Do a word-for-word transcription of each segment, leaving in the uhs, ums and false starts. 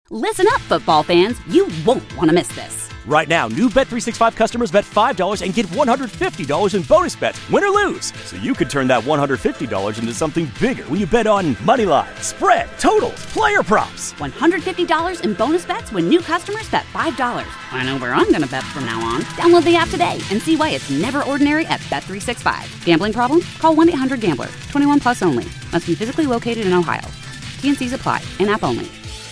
Listen up, football fans. You won't want to miss this. Right now, new Bet three sixty-five customers bet five dollars and get one hundred fifty dollars in bonus bets, win or lose. So you could turn that one hundred fifty dollars into something bigger when you bet on money line, spread, totals, player props. one hundred fifty dollars in bonus bets when new customers bet five dollars. I know where I'm going to bet from now on. Download the app today and see why it's never ordinary at Bet three sixty-five. Gambling problem? Call one eight hundred gambler. twenty-one plus only. Must be physically located in Ohio. T N Cs apply. In-app only.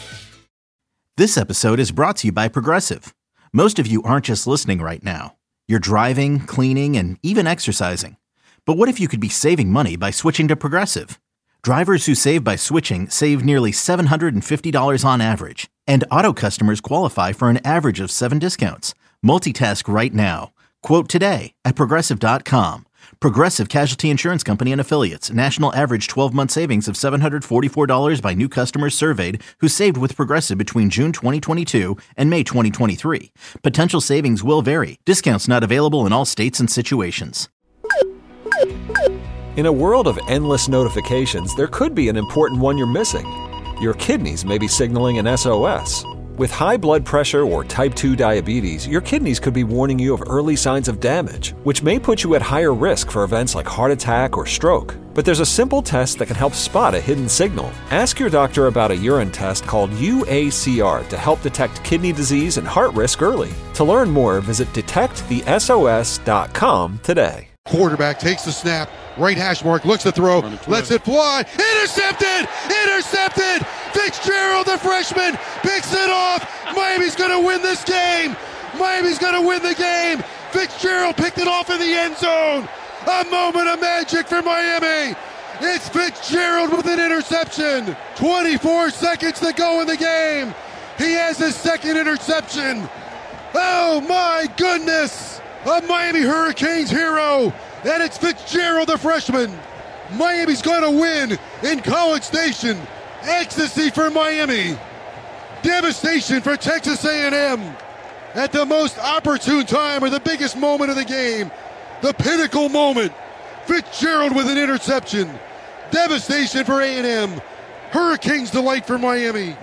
This episode is brought to you by Progressive. Most of you aren't just listening right now. You're driving, cleaning, and even exercising. But what if you could be saving money by switching to Progressive? Drivers who save by switching save nearly seven hundred fifty dollars on average. And auto customers qualify for an average of seven discounts. Multitask right now. Quote today at Progressive dot com. Progressive Casualty Insurance Company and Affiliates. National average twelve-month savings of seven hundred forty-four dollars by new customers surveyed who saved with Progressive between June twenty twenty-two and May twenty twenty-three. Potential savings will vary. Discounts not available in all states and situations. In a world of endless notifications, there could be an important one you're missing. Your kidneys may be signaling an S O S. With high blood pressure or type two diabetes, your kidneys could be warning you of early signs of damage, which may put you at higher risk for events like heart attack or stroke. But there's a simple test that can help spot a hidden signal. Ask your doctor about a urine test called U A C R to help detect kidney disease and heart risk early. To learn more, visit detect the S O S dot com today. Quarterback takes the snap, right hash mark, looks to throw, lets it fly, intercepted, intercepted, Fitzgerald, the freshman, picks it off, Miami's going to win this game, Miami's going to win the game, Fitzgerald picked it off in the end zone, a moment of magic for Miami, it's Fitzgerald with an interception, twenty-four seconds to go in the game, he has his second interception, oh my goodness! A Miami Hurricanes hero, and it's Fitzgerald, the freshman. Miami's going to win in College Station. Ecstasy for Miami. Devastation for Texas A and M. At the most opportune time or the biggest moment of the game, the pinnacle moment. Fitzgerald with an interception. Devastation for A and M. Hurricanes delight for Miami.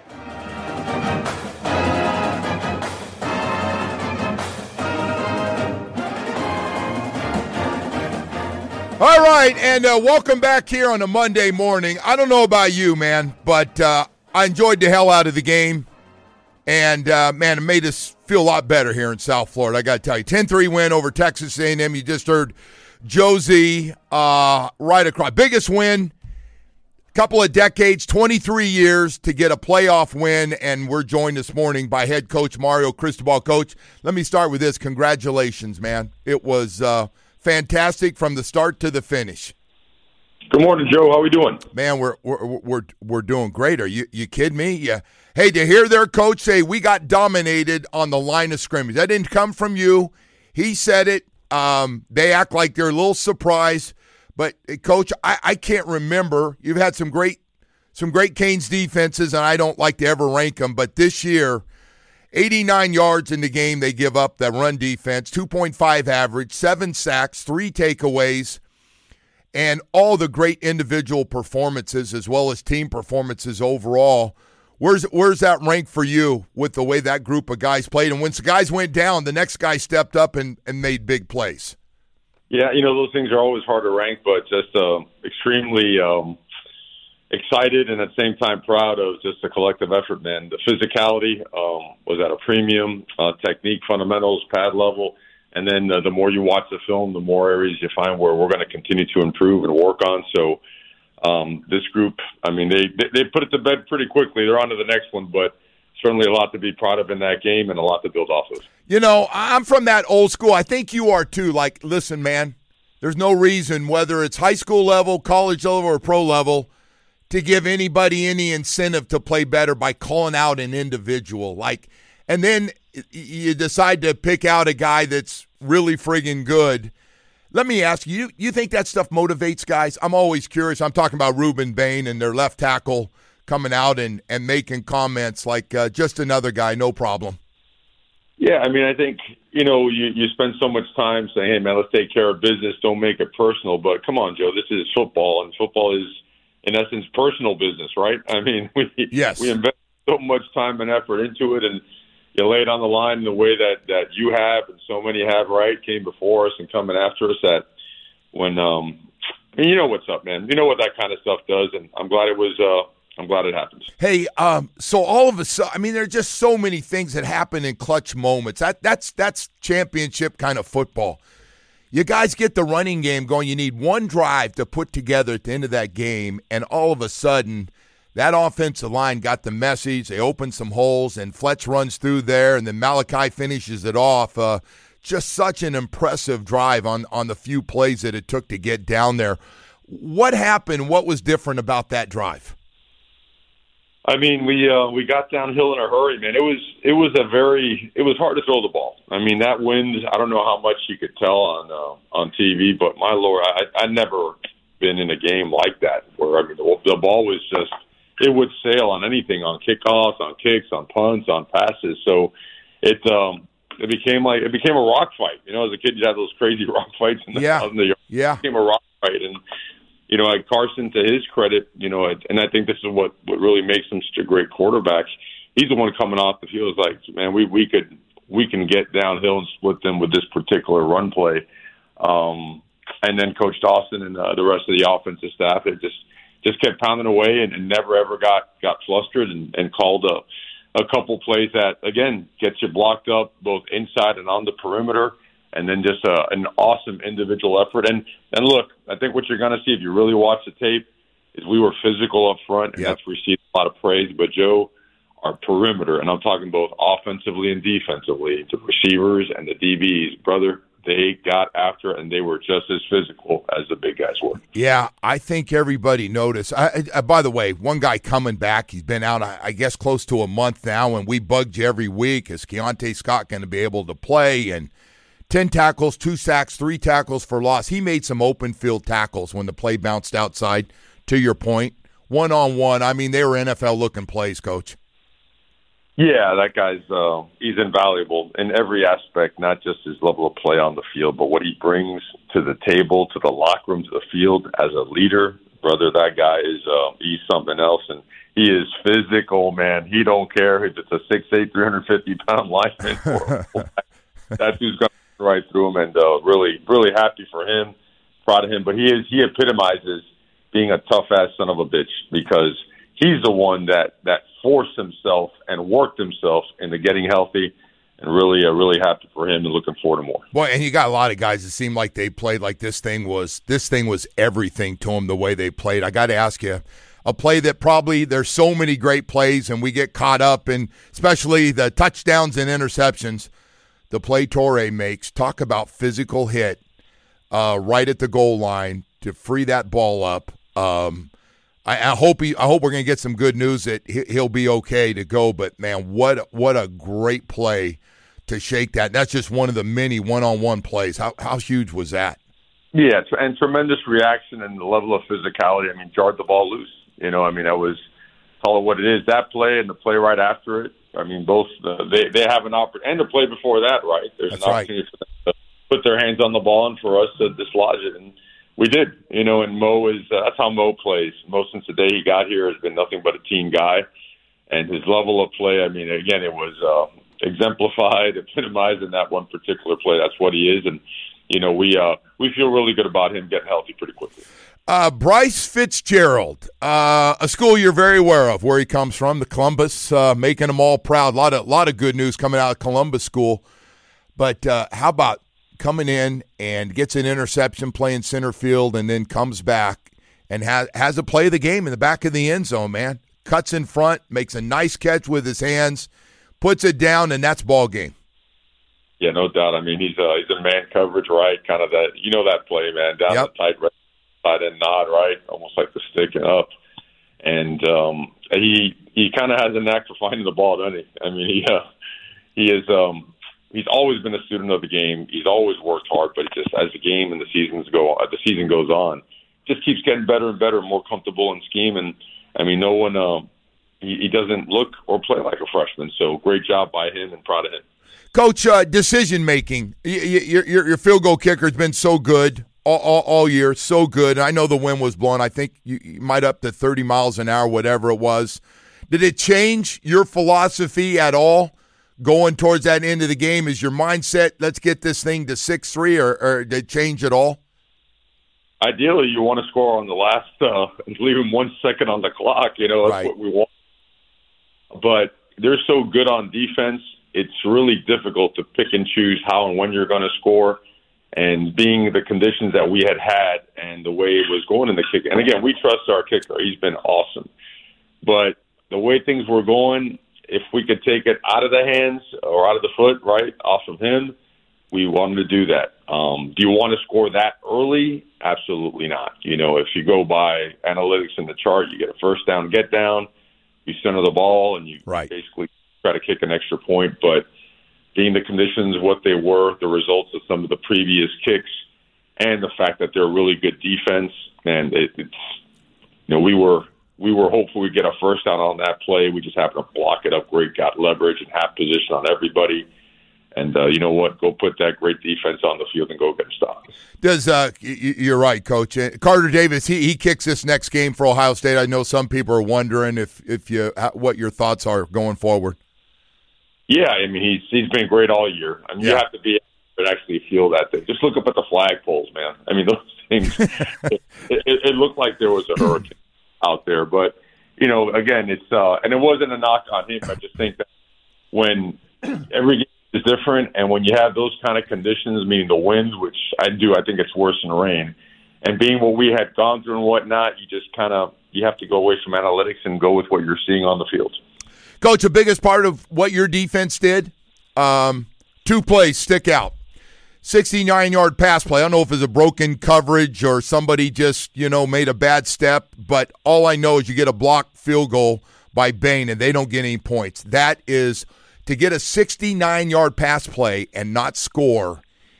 All right, and uh, welcome back here on a Monday morning. I don't know about you, man, but uh, I enjoyed the hell out of the game. And, uh, man, it made us feel a lot better here in South Florida, I got to tell you. ten three win over Texas A and M. You just heard Josie uh, right across. Biggest win, couple of decades, twenty-three years to get a playoff win. And we're joined this morning by head coach Mario Cristobal. Coach, let me start with this. Congratulations, man. It was uh, – fantastic from the start to the finish. Good morning, Joe. How we doing? Man, we're we're we're we're doing great. Are you you kidding me? Yeah. Hey, to hear their coach say we got dominated on the line of scrimmage. That didn't come from you. He said it. Um, they act like they're a little surprised, but Coach, I, I can't remember. You've had some great some great Canes defenses, and I don't like to ever rank them, but this year, eighty-nine yards in the game they give up, that run defense, two point five average, seven sacks, three takeaways, and all the great individual performances as well as team performances overall. Where's where's that rank for you with the way that group of guys played? And when the guys went down, the next guy stepped up and, and made big plays. Yeah, you know, those things are always hard to rank, but just uh, extremely um, excited and at the same time proud of just the collective effort, man. The physicality um, was at a premium, uh, technique, fundamentals, pad level, and then uh, the more you watch the film, the more areas you find where we're going to continue to improve and work on. So um, this group, I mean, they, they put it to bed pretty quickly. They're on to the next one, but certainly a lot to be proud of in that game and a lot to build off of. You know, I'm from that old school. I think you are too. Like, listen, man, there's no reason, whether it's high school level, college level, or pro level, to give anybody any incentive to play better by calling out an individual. Like, and then you decide to pick out a guy that's really friggin' good. Let me ask you, you think that stuff motivates guys? I'm always curious. I'm talking about Ruben Bain and their left tackle coming out and, and making comments like uh, just another guy, no problem. Yeah, I mean, I think, you know, you, you spend so much time saying, hey, man, let's take care of business, don't make it personal. But come on, Joe, this is football, and football is, in essence, personal business, right? I mean, we yes. we invest so much time and effort into it, and you lay it on the line in the way that, that you have and so many have, right, came before us and coming after us, that when um, – you know what's up, man. You know what that kind of stuff does, and I'm glad it was uh, – I'm glad it happened. Hey, um, so all of a sudden, I mean, there are just so many things that happen in clutch moments. That That's that's championship kind of football. You guys get the running game going. You need one drive to put together at the end of that game, and all of a sudden – that offensive line got the message. They opened some holes, and Fletch runs through there, and then Malachi finishes it off. Uh, just such an impressive drive on, on the few plays that it took to get down there. What happened? What was different about that drive? I mean, we uh, we got downhill in a hurry, man. It was it was a very it was hard to throw the ball. I mean, that wind. I don't know how much you could tell on uh, on T V, but my lord, I I never been in a game like that where I mean the, the ball was just. It would sail on anything, on kickoffs, on kicks, on punts, on passes. So it um, it became like it became a rock fight. You know, as a kid, you had those crazy rock fights in the, yeah. in the yard. Yeah, it became a rock fight, and you know, like Carson, to his credit, you know, and I think this is what what really makes him such a great quarterback. He's the one coming off the field. Like, man, we we could we can get downhill and split them with this particular run play. Um, and then Coach Dawson and uh, the rest of the offensive staff, it just. Just kept pounding away and, and never ever got, got flustered and, and called a, a couple plays that, again, gets you blocked up both inside and on the perimeter, and then just a, an awesome individual effort. And, and look, I think what you're going to see if you really watch the tape is we were physical up front, and yep. that's received a lot of praise. But, Joe, our perimeter, and I'm talking both offensively and defensively, the receivers and the D Bs, brother, they got after it, and they were just as physical as the big guys were. Yeah, I think everybody noticed. I, I, by the way, one guy coming back, he's been out, I, I guess, close to a month now, and we bugged you every week. Is Keontae Scott going to be able to play? And ten tackles, two sacks, three tackles for loss. He made some open field tackles when the play bounced outside, to your point. One-on-one, I mean, they were N F L-looking plays, Coach. Yeah, that guy's uh, he's invaluable in every aspect, not just his level of play on the field, but what he brings to the table, to the locker room, to the field as a leader. Brother, that guy is uh, he's something else, and he is physical, man. He don't care if it's a six eight, three hundred fifty pound lineman. That dude's going right through him, and uh, really, really happy for him, proud of him. But he is he epitomizes being a tough-ass son of a bitch, because he's the one that, that forced himself and worked himself into getting healthy, and really, uh, really happy for him and looking forward to more. Boy, and you got a lot of guys that seemed like they played like this thing was this thing was everything to them, the way they played. I got to ask you, a play that probably there's so many great plays, and we get caught up in, especially the touchdowns and interceptions. The play Torrey makes, talk about physical hit uh, right at the goal line to free that ball up. Um, I, I hope he. I hope we're going to get some good news that he, he'll be okay to go. But man, what what a great play to shake that. That's just one of the many one-on-one plays. How how huge was that? Yeah, and tremendous reaction and the level of physicality. I mean, jarred the ball loose. You know, I mean, that was call it what it is. That play and the play right after it. I mean, both uh, they they have an opportunity, and the play before that, right? There's That's an opportunity right. for them to put their hands on the ball and for us to dislodge it, and we did. You know, and Mo is uh, that's how Mo plays. Mo, since the day he got here, has been nothing but a team guy, and his level of play. I mean, again, it was uh, exemplified, epitomized in that one particular play. That's what he is, and you know, we uh, we feel really good about him getting healthy pretty quickly. Uh, Bryce Fitzgerald, uh, a school you're very aware of, where he comes from, the Columbus, uh, making them all proud. A lot of lot of good news coming out of Columbus school. But uh, how about coming in and gets an interception playing center field, and then comes back and has has a play of the game in the back of the end zone, man. Cuts in front, makes a nice catch with his hands, puts it down, and that's ball game. Yeah, no doubt. I mean, he's uh, he's in man coverage, right? Kind of that, you know, that play, man, down Yep. the tight right side and nod, right? Almost like the sticking up. And um, he he kind of has a knack for finding the ball, doesn't he? I mean, he uh, he is um, he's always been a student of the game. He's always worked hard, but just as the game and the seasons go, uh, the season goes on, just keeps getting better and better, more comfortable in scheme. And I mean, no one um, he, he doesn't look or play like a freshman. So great job by him, and proud of him. Coach, uh, decision making. Your, your your field goal kicker has been so good. All, all, all year, so good. I know the wind was blowing. I think you, you might up to thirty miles an hour, whatever it was. Did it change your philosophy at all going towards that end of the game? Is your mindset, let's get this thing to six three, or, or did it change at all? Ideally, you want to score on the last uh, and leave them one second on the clock. You know, that's right. what we want. But they're so good on defense, it's really difficult to pick and choose how and when you're going to score. And being the conditions that we had had and the way it was going in the kick. And, again, we trust our kicker. He's been awesome. But the way things were going, if we could take it out of the hands or out of the foot, right, off of him, we wanted to do that. Um, do you want to score that early? Absolutely not. You know, if you go by analytics in the chart, you get a first down, get down, you center the ball, and you right. basically try to kick an extra point. But being the conditions what they were, the results of some of the previous kicks, and the fact that they're really good defense, and it, it's, you know, we were we were hopeful we'd get a first down on that play. We just happened to block it up great, got leverage and half position on everybody. And uh, you know what? Go put that great defense on the field and go get a stop. Does uh, you're right, Coach Carter Davis? He he kicks this next game for Ohio State. I know some people are wondering if if you what your thoughts are going forward. Yeah, I mean he's he's been great all year. I mean yeah. You have to be able to actually feel that thing. Just look up at the flagpoles, man. I mean those things. it, it, it looked like there was a hurricane out there, but you know, again, it's uh, and it wasn't a knock on him. I just think that when every game is different, and when you have those kind of conditions, meaning the winds, which I do, I think it's worse than rain, and being what we had gone through and whatnot, you just kind of you have to go away from analytics and go with what you're seeing on the field. Coach, the biggest part of what your defense did, um, two plays stick out. sixty-nine-yard pass play. I don't know if it's a broken coverage or somebody just, you know, made a bad step, but all I know is you get a blocked field goal by Bain and they don't get any points. That is, to get a sixty-nine-yard pass play and not score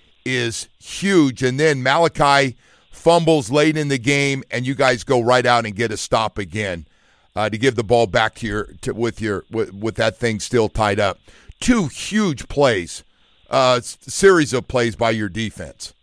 is huge. And then Malachi fumbles late in the game and you guys go right out and get a stop again. Uh, to give the ball back to your to, with your with, with that thing still tied up. Two huge plays, uh, series of plays by your defense.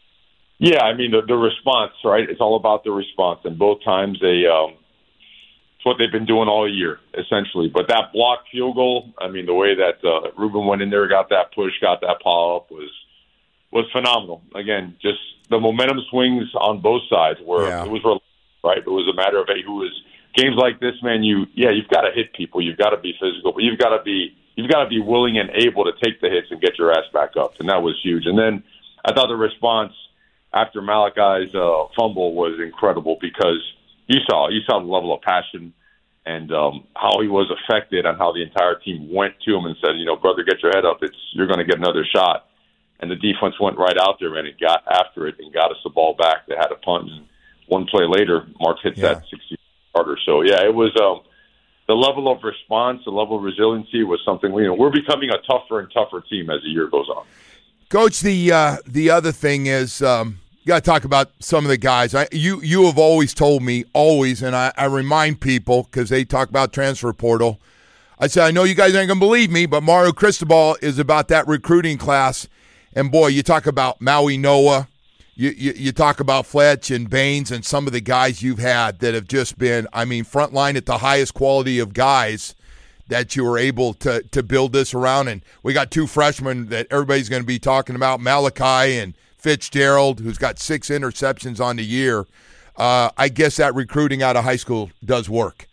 Yeah, I mean the, the response, right? It's all about the response, and both times they um, it's what they've been doing all year essentially. But that blocked field goal, I mean the way that uh, Ruben went in there, got that push, got that pop up was was phenomenal. Again, just the momentum swings on both sides where yeah. it was right. It was a matter of hey, who was. Games like this, man, you yeah, you've got to hit people. You've got to be physical, but you've got to be you've got to be willing and able to take the hits and get your ass back up. And that was huge. And then I thought the response after Malachi's uh, fumble was incredible because you saw you saw the level of passion and um, how he was affected and how the entire team went to him and said, you know, brother, get your head up. It's you're going to get another shot. And the defense went right out there, man, and got after it and got us the ball back. They had a punt. And one play later, Mark hits yeah. that sixty. So, yeah, it was um, the level of response, the level of resiliency was something, you know, we're becoming a tougher and tougher team as the year goes on. Coach, the uh, the other thing is um, you got to talk about some of the guys. I, you you have always told me, always, and I, I remind people because they talk about transfer portal. I said, I know you guys ain't going to believe me, but Mario Cristobal is about that recruiting class. And, boy, you talk about Maui Noah. You, you you talk about Fletch and Baines and some of the guys you've had that have just been, I mean, frontline at the highest quality of guys that you were able to to build this around. And we got two freshmen that everybody's going to be talking about, Malachi and Fitzgerald, who's got six interceptions on the year. Uh, I guess that recruiting out of high school does work.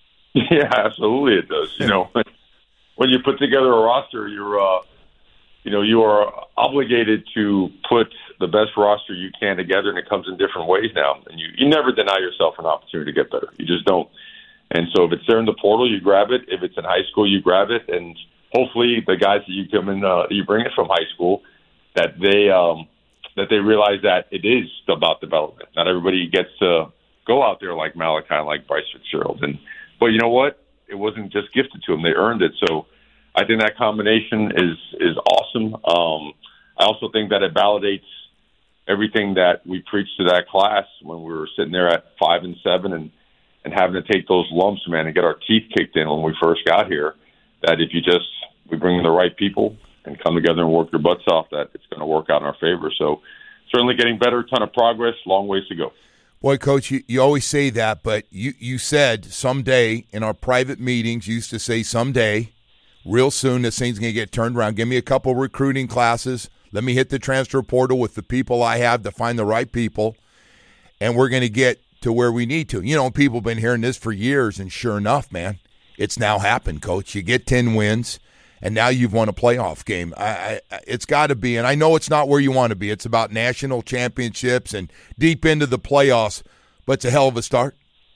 Yeah, absolutely it does. You know, when you put together a roster, you're, uh, you know, you are obligated to put the best roster you can together, and it comes in different ways now. And you, you never deny yourself an opportunity to get better. You just don't. And so if it's there in the portal, you grab it. If it's in high school, you grab it. And hopefully the guys that you come in, uh, you bring it from high school, that they um, that they realize that it is about development. Not everybody gets to go out there like Malachi, like Bryce Fitzgerald. And but you know what? It wasn't just gifted to them; they earned it. So I think that combination is is awesome. Um, I also think that it validates everything that we preached to that class when we were sitting there at five and seven and, and having to take those lumps, man, and get our teeth kicked in when we first got here, that if you just, we bring in the right people and come together and work your butts off, that it's going to work out in our favor. So certainly getting better, ton of progress, long ways to go. Boy, Coach, you, you always say that, but you, you said someday in our private meetings, you used to say someday, real soon, this thing's going to get turned around. Give me a couple recruiting classes. Let me hit the transfer portal with the people I have to find the right people, and we're going to get to where we need to. You know, people have been hearing this for years, and sure enough, man, it's now happened, Coach. You get ten wins, and now you've won a playoff game. I, I, it's got to be, and I know it's not where you want to be. It's about national championships and deep into the playoffs, but it's a hell of a start.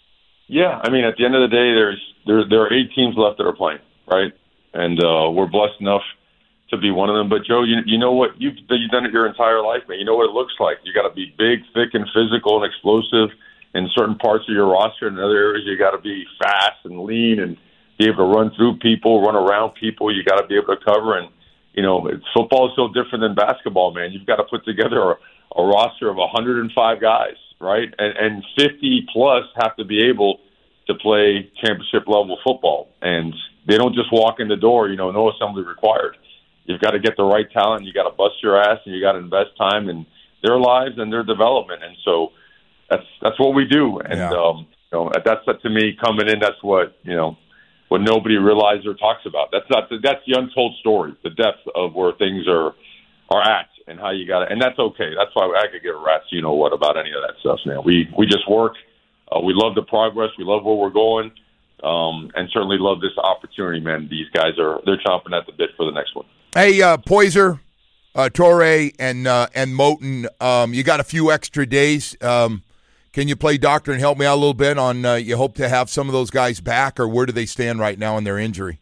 Yeah, I mean, at the end of the day, there's there, there are eight teams left that are playing, right? And uh, we're blessed enough to be one of them. But, Joe, you, you know what? You've, you've done it your entire life, man. You know what it looks like. You got to be big, thick, and physical and explosive in certain parts of your roster. In other areas, you got to be fast and lean and be able to run through people, run around people. You got to be able to cover. And, you know, it's, football is so different than basketball, man. You've got to put together a, a roster of one hundred five guys, right? And, and fifty plus have to be able to play championship level football. And they don't just walk in the door, you know, no assembly required. You've got to get the right talent. You got to bust your ass, and you got to invest time in their lives and their development. And so that's that's what we do. And yeah. um, you know, that's to me coming in. That's what you know, what nobody realizes or talks about. That's not that's the untold story, the depth of where things are are at, and how you got it. And that's okay. That's why I could give a rat's you know what about any of that stuff, man. We we just work. Uh, we love the progress. We love where we're going. Um, and certainly love this opportunity, man. These guys are they're chomping at the bit for the next one. Hey, uh, Poyser, uh, Torre, and uh, and Moten, um, you got a few extra days. Um, can you play doctor and help me out a little bit on uh, you hope to have some of those guys back, or where do they stand right now in their injury?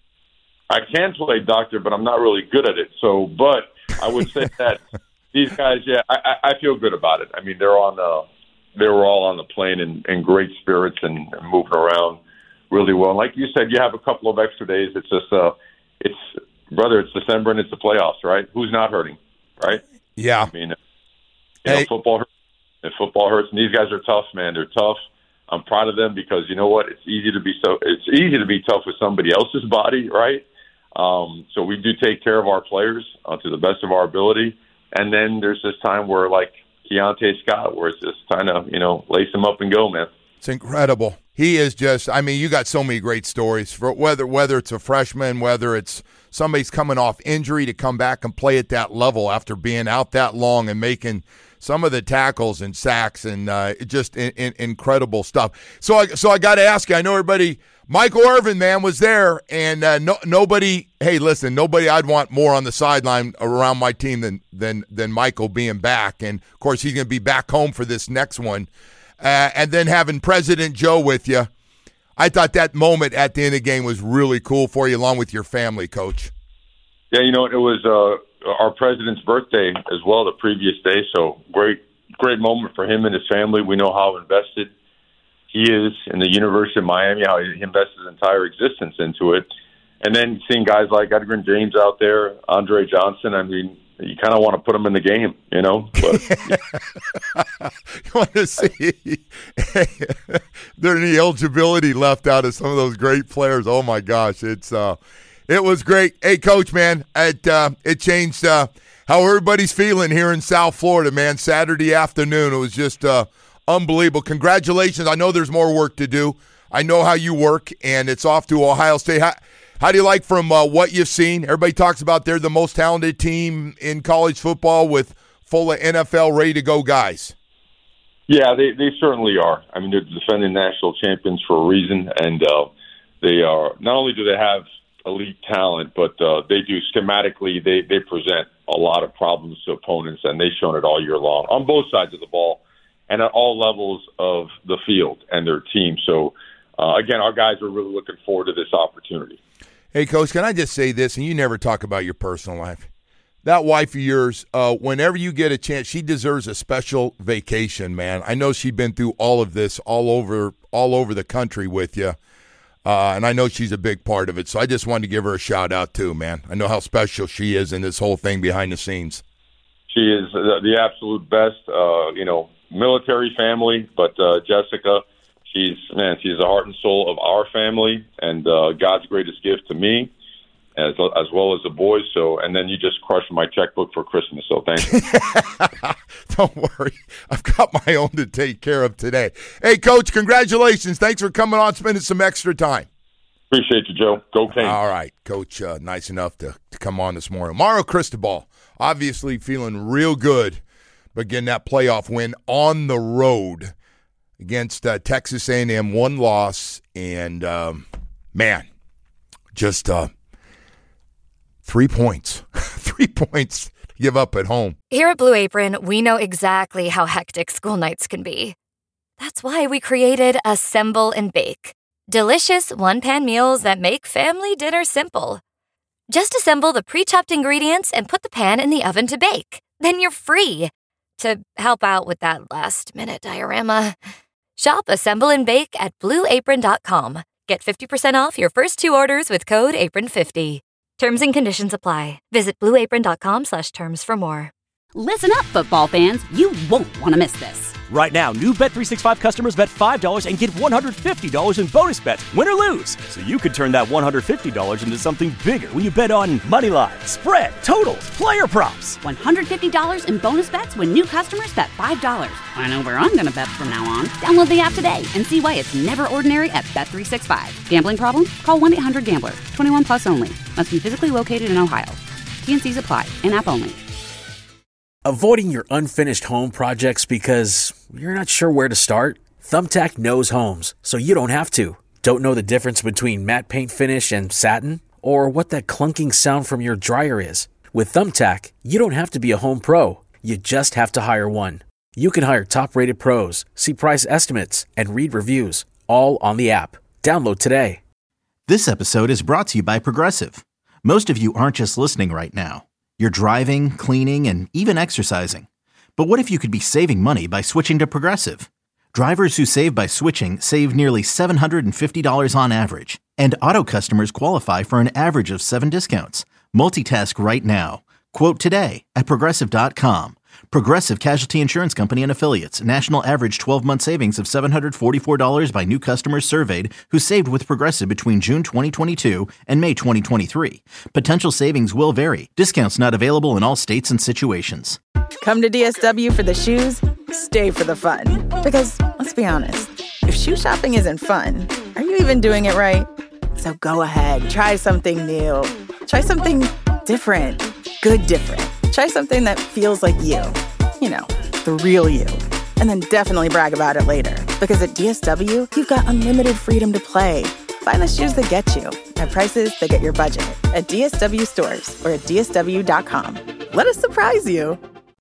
I can play doctor, but I'm not really good at it. So, but I would say that these guys, yeah, I, I feel good about it. I mean, they're on the, they were all on the plane in, in great spirits and, and moving around really well. And like you said, you have a couple of extra days. It's just, uh, it's, brother, it's December and it's the playoffs, right? Who's not hurting, right? Yeah. I mean, you know, hey. football hurts. And football hurts, and these guys are tough, man. They're tough. I'm proud of them because you know what? It's easy to be so. It's easy to be tough with somebody else's body, right? Um, so we do take care of our players uh, to the best of our ability. And then there's this time where, like Keontae Scott, where it's just kind of you know lace them up and go, man. It's incredible. He is just, I mean, you got so many great stories, for whether whether it's a freshman, whether it's somebody's coming off injury to come back and play at that level after being out that long and making some of the tackles and sacks and uh, just in, in, incredible stuff. So I, so I got to ask you, I know everybody, Michael Irvin, man, was there, and uh, no, nobody, hey, listen, nobody I'd want more on the sideline around my team than, than, than Michael being back. And, of course, he's going to be back home for this next one. Uh, and then having President Joe with you, I thought that moment at the end of the game was really cool for you, along with your family, Coach. Yeah, you know, it was uh, our president's birthday as well the previous day, so great great moment for him and his family. We know how invested he is in the University of Miami, how he invested his entire existence into it. And then seeing guys like Edgerrin James out there, Andre Johnson, I mean, you kind of want to put them in the game, you know. But you want to see there any eligibility left out of some of those great players. Oh my gosh, it's uh, it was great. Hey, Coach, man, it uh, it changed uh, how everybody's feeling here in South Florida, man. Saturday afternoon, it was just uh, unbelievable. Congratulations. I know there's more work to do. I know how you work, and it's off to Ohio State. How, How do you like from uh, what you've seen? Everybody talks about they're the most talented team in college football with full of N F L ready-to-go guys. Yeah, they, they certainly are. I mean, they're defending national champions for a reason, and uh, they are. Not only do they have elite talent, but uh, they do schematically, they, they present a lot of problems to opponents, and they've shown it all year long on both sides of the ball and at all levels of the field and their team. So, uh, again, our guys are really looking forward to this opportunity. Hey, Coach, can I just say this, and you never talk about your personal life. That wife of yours, uh, whenever you get a chance, she deserves a special vacation, man. I know she's been through all of this all over all over the country with you, uh, and I know she's a big part of it. So I just wanted to give her a shout-out, too, man. I know how special she is in this whole thing behind the scenes. She is the, the absolute best, uh, you know, military family, but uh, Jessica – She's man. She's the heart and soul of our family, and uh, God's greatest gift to me. as as well as the boys. So, and then you just crushed my checkbook for Christmas. So thank you. Don't worry, I've got my own to take care of today. Hey, Coach, congratulations! Thanks for coming on, spending some extra time. Appreciate you, Joe. Go Canes. All right, Coach, uh, nice enough to, to come on this morning. Mario Cristobal, obviously feeling real good, but getting that playoff win on the road against uh, Texas A and M, one loss, and um, man, just uh, three points, three points to give up at home. Here at Blue Apron, we know exactly how hectic school nights can be. That's why we created Assemble and Bake. Delicious one-pan meals that make family dinner simple. Just assemble the pre-chopped ingredients and put the pan in the oven to bake. Then you're free to help out with that last-minute diorama. Shop Assemble and Bake at blue apron dot com. Get fifty percent off your first two orders with code apron fifty. Terms and conditions apply. Visit blue apron dot com slash terms for more. Listen up, football fans. You won't want to miss this. Right now, new Bet three sixty-five customers bet five dollars and get one hundred fifty dollars in bonus bets, win or lose. So you could turn that one hundred fifty dollars into something bigger when you bet on money line, spread, totals, player props. one hundred fifty dollars in bonus bets when new customers bet five dollars. I know where I'm going to bet from now on. Download the app today and see why it's never ordinary at Bet three sixty-five. Gambling problem? Call one eight hundred gambler. twenty-one plus only. Must be physically located in Ohio. T N Cs apply. In-app only. Avoiding your unfinished home projects because you're not sure where to start? Thumbtack knows homes, so you don't have to. Don't know the difference between matte paint finish and satin? Or what that clunking sound from your dryer is? With Thumbtack, you don't have to be a home pro. You just have to hire one. You can hire top-rated pros, see price estimates, and read reviews, all on the app. Download today. This episode is brought to you by Progressive. Most of you aren't just listening right now. You're driving, cleaning, and even exercising. But what if you could be saving money by switching to Progressive? Drivers who save by switching save nearly seven hundred fifty dollars on average. And auto customers qualify for an average of seven discounts. Multitask right now. Quote today at Progressive dot com. Progressive Casualty Insurance Company and Affiliates. National average twelve-month savings of seven hundred forty-four dollars by new customers surveyed who saved with Progressive between June twenty twenty-two and May twenty twenty-three. Potential savings will vary. Discounts not available in all states and situations. Come to D S W for the shoes, stay for the fun. Because, let's be honest, if shoe shopping isn't fun, are you even doing it right? So go ahead, try something new. Try something different. Good different. Try something that feels like you. You know, the real you. And then definitely brag about it later. Because at D S W, you've got unlimited freedom to play. Find the shoes that get you at prices that get your budget at D S W stores or at D S W dot com. Let us surprise you.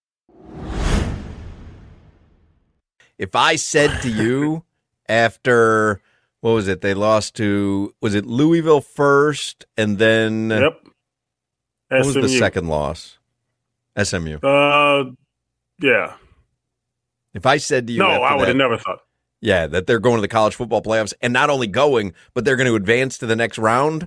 If I said to you after, what was it? They lost to, was it Louisville first and then? Yep. What was the second loss? S M U. Uh, yeah. If I said to you, no, I would have never thought. Yeah, that they're going to the college football playoffs and not only going, but they're going to advance to the next round.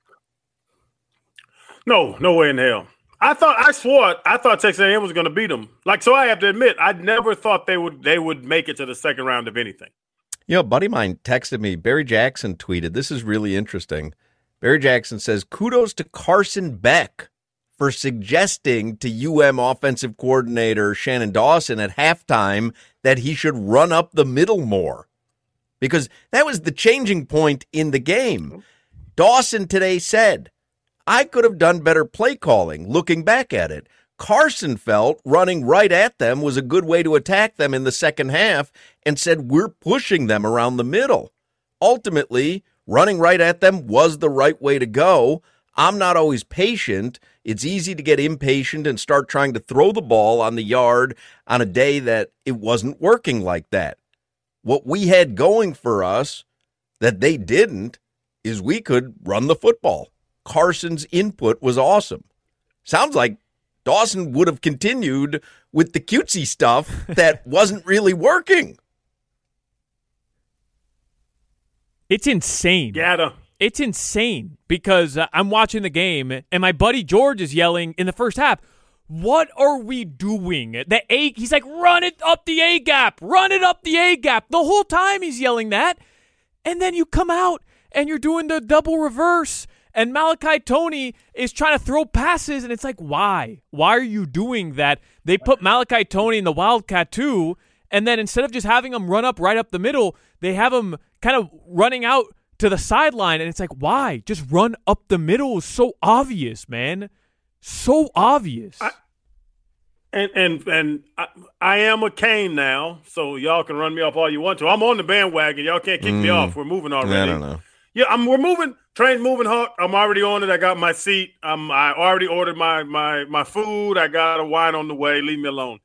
No, no way in hell. I thought I swore I thought Texas A and M was going to beat them. Like, so I have to admit, I never thought they would they would make it to the second round of anything. You know, a buddy of mine texted me. Barry Jackson tweeted. This is really interesting. Barry Jackson says, "Kudos to Carson Beck for suggesting to U M offensive coordinator Shannon Dawson at halftime that he should run up the middle more." Because that was the changing point in the game. Dawson today said, "I could have done better play calling looking back at it." Carson felt running right at them was a good way to attack them in the second half and said, "We're pushing them around the middle." Ultimately, running right at them was the right way to go. I'm not always patient. It's easy to get impatient and start trying to throw the ball on the yard on a day that it wasn't working like that. What we had going for us that they didn't is we could run the football. Carson's input was awesome. Sounds like Dawson would have continued with the cutesy stuff that wasn't really working. It's insane. Gotta. It's insane because uh, I'm watching the game and my buddy George is yelling in the first half, "What are we doing?" The A, he's like, "Run it up the A gap, run it up the A gap." The whole time he's yelling that. And then you come out and you're doing the double reverse And Malachi Toney is trying to throw passes, and it's like, why? Why are you doing that? They put Malachi Toney in the Wildcat too, and then instead of just having him run up right up the middle, they have him kind of running out to the sideline, and it's like, why? Just run up the middle is so obvious, man. So obvious. I, and and and I, I am a Kane now, so y'all can run me off all you want to. I'm on the bandwagon. Y'all can't kick mm. me off. We're moving already. I don't know. Yeah, I'm. We're moving. Train's moving, Hawk. I'm already on it. I got my seat. I'm. I already ordered my my my food. I got a wine on the way. Leave me alone.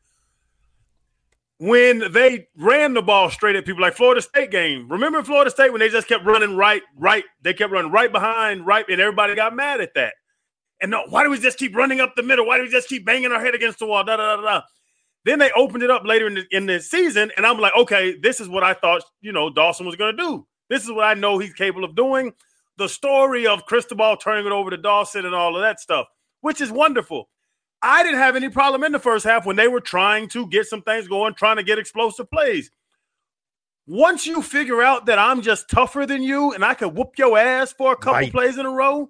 When they ran the ball straight at people, like Florida State game. Remember Florida State when they just kept running right, right? They kept running right behind, right, and everybody got mad at that. And no, why do we just keep running up the middle? Why do we just keep banging our head against the wall? Da da da da. Then they opened it up later in the in the season, and I'm like, okay, this is what I thought, you know, Dawson was going to do. This is what I know he's capable of doing. The story of Cristobal turning it over to Dawson and all of that stuff, which is wonderful. I didn't have any problem in the first half when they were trying to get some things going, trying to get explosive plays. Once you figure out that I'm just tougher than you and I can whoop your ass for a couple right. plays in a row,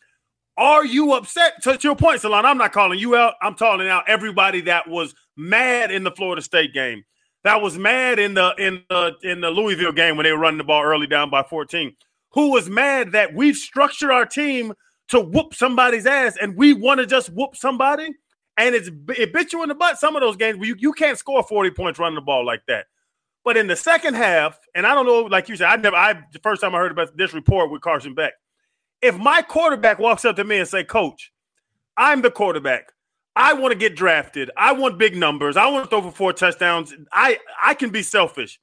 are you upset? To, to your point, Salon, I'm not calling you out. I'm calling out everybody that was mad in the Florida State game, that was mad in the in the in the Louisville game when they were running the ball early down by fourteen, who was mad that we've structured our team to whoop somebody's ass and we want to just whoop somebody. And it's it bit you in the butt some of those games where you, you can't score forty points running the ball like that. But in the second half, and I don't know, like you said, I never I the first time I heard about this report with Carson Beck. If my quarterback walks up to me and say, Coach, I'm the quarterback. I want to get drafted. I want big numbers. I want to throw for four touchdowns. I, I can be selfish.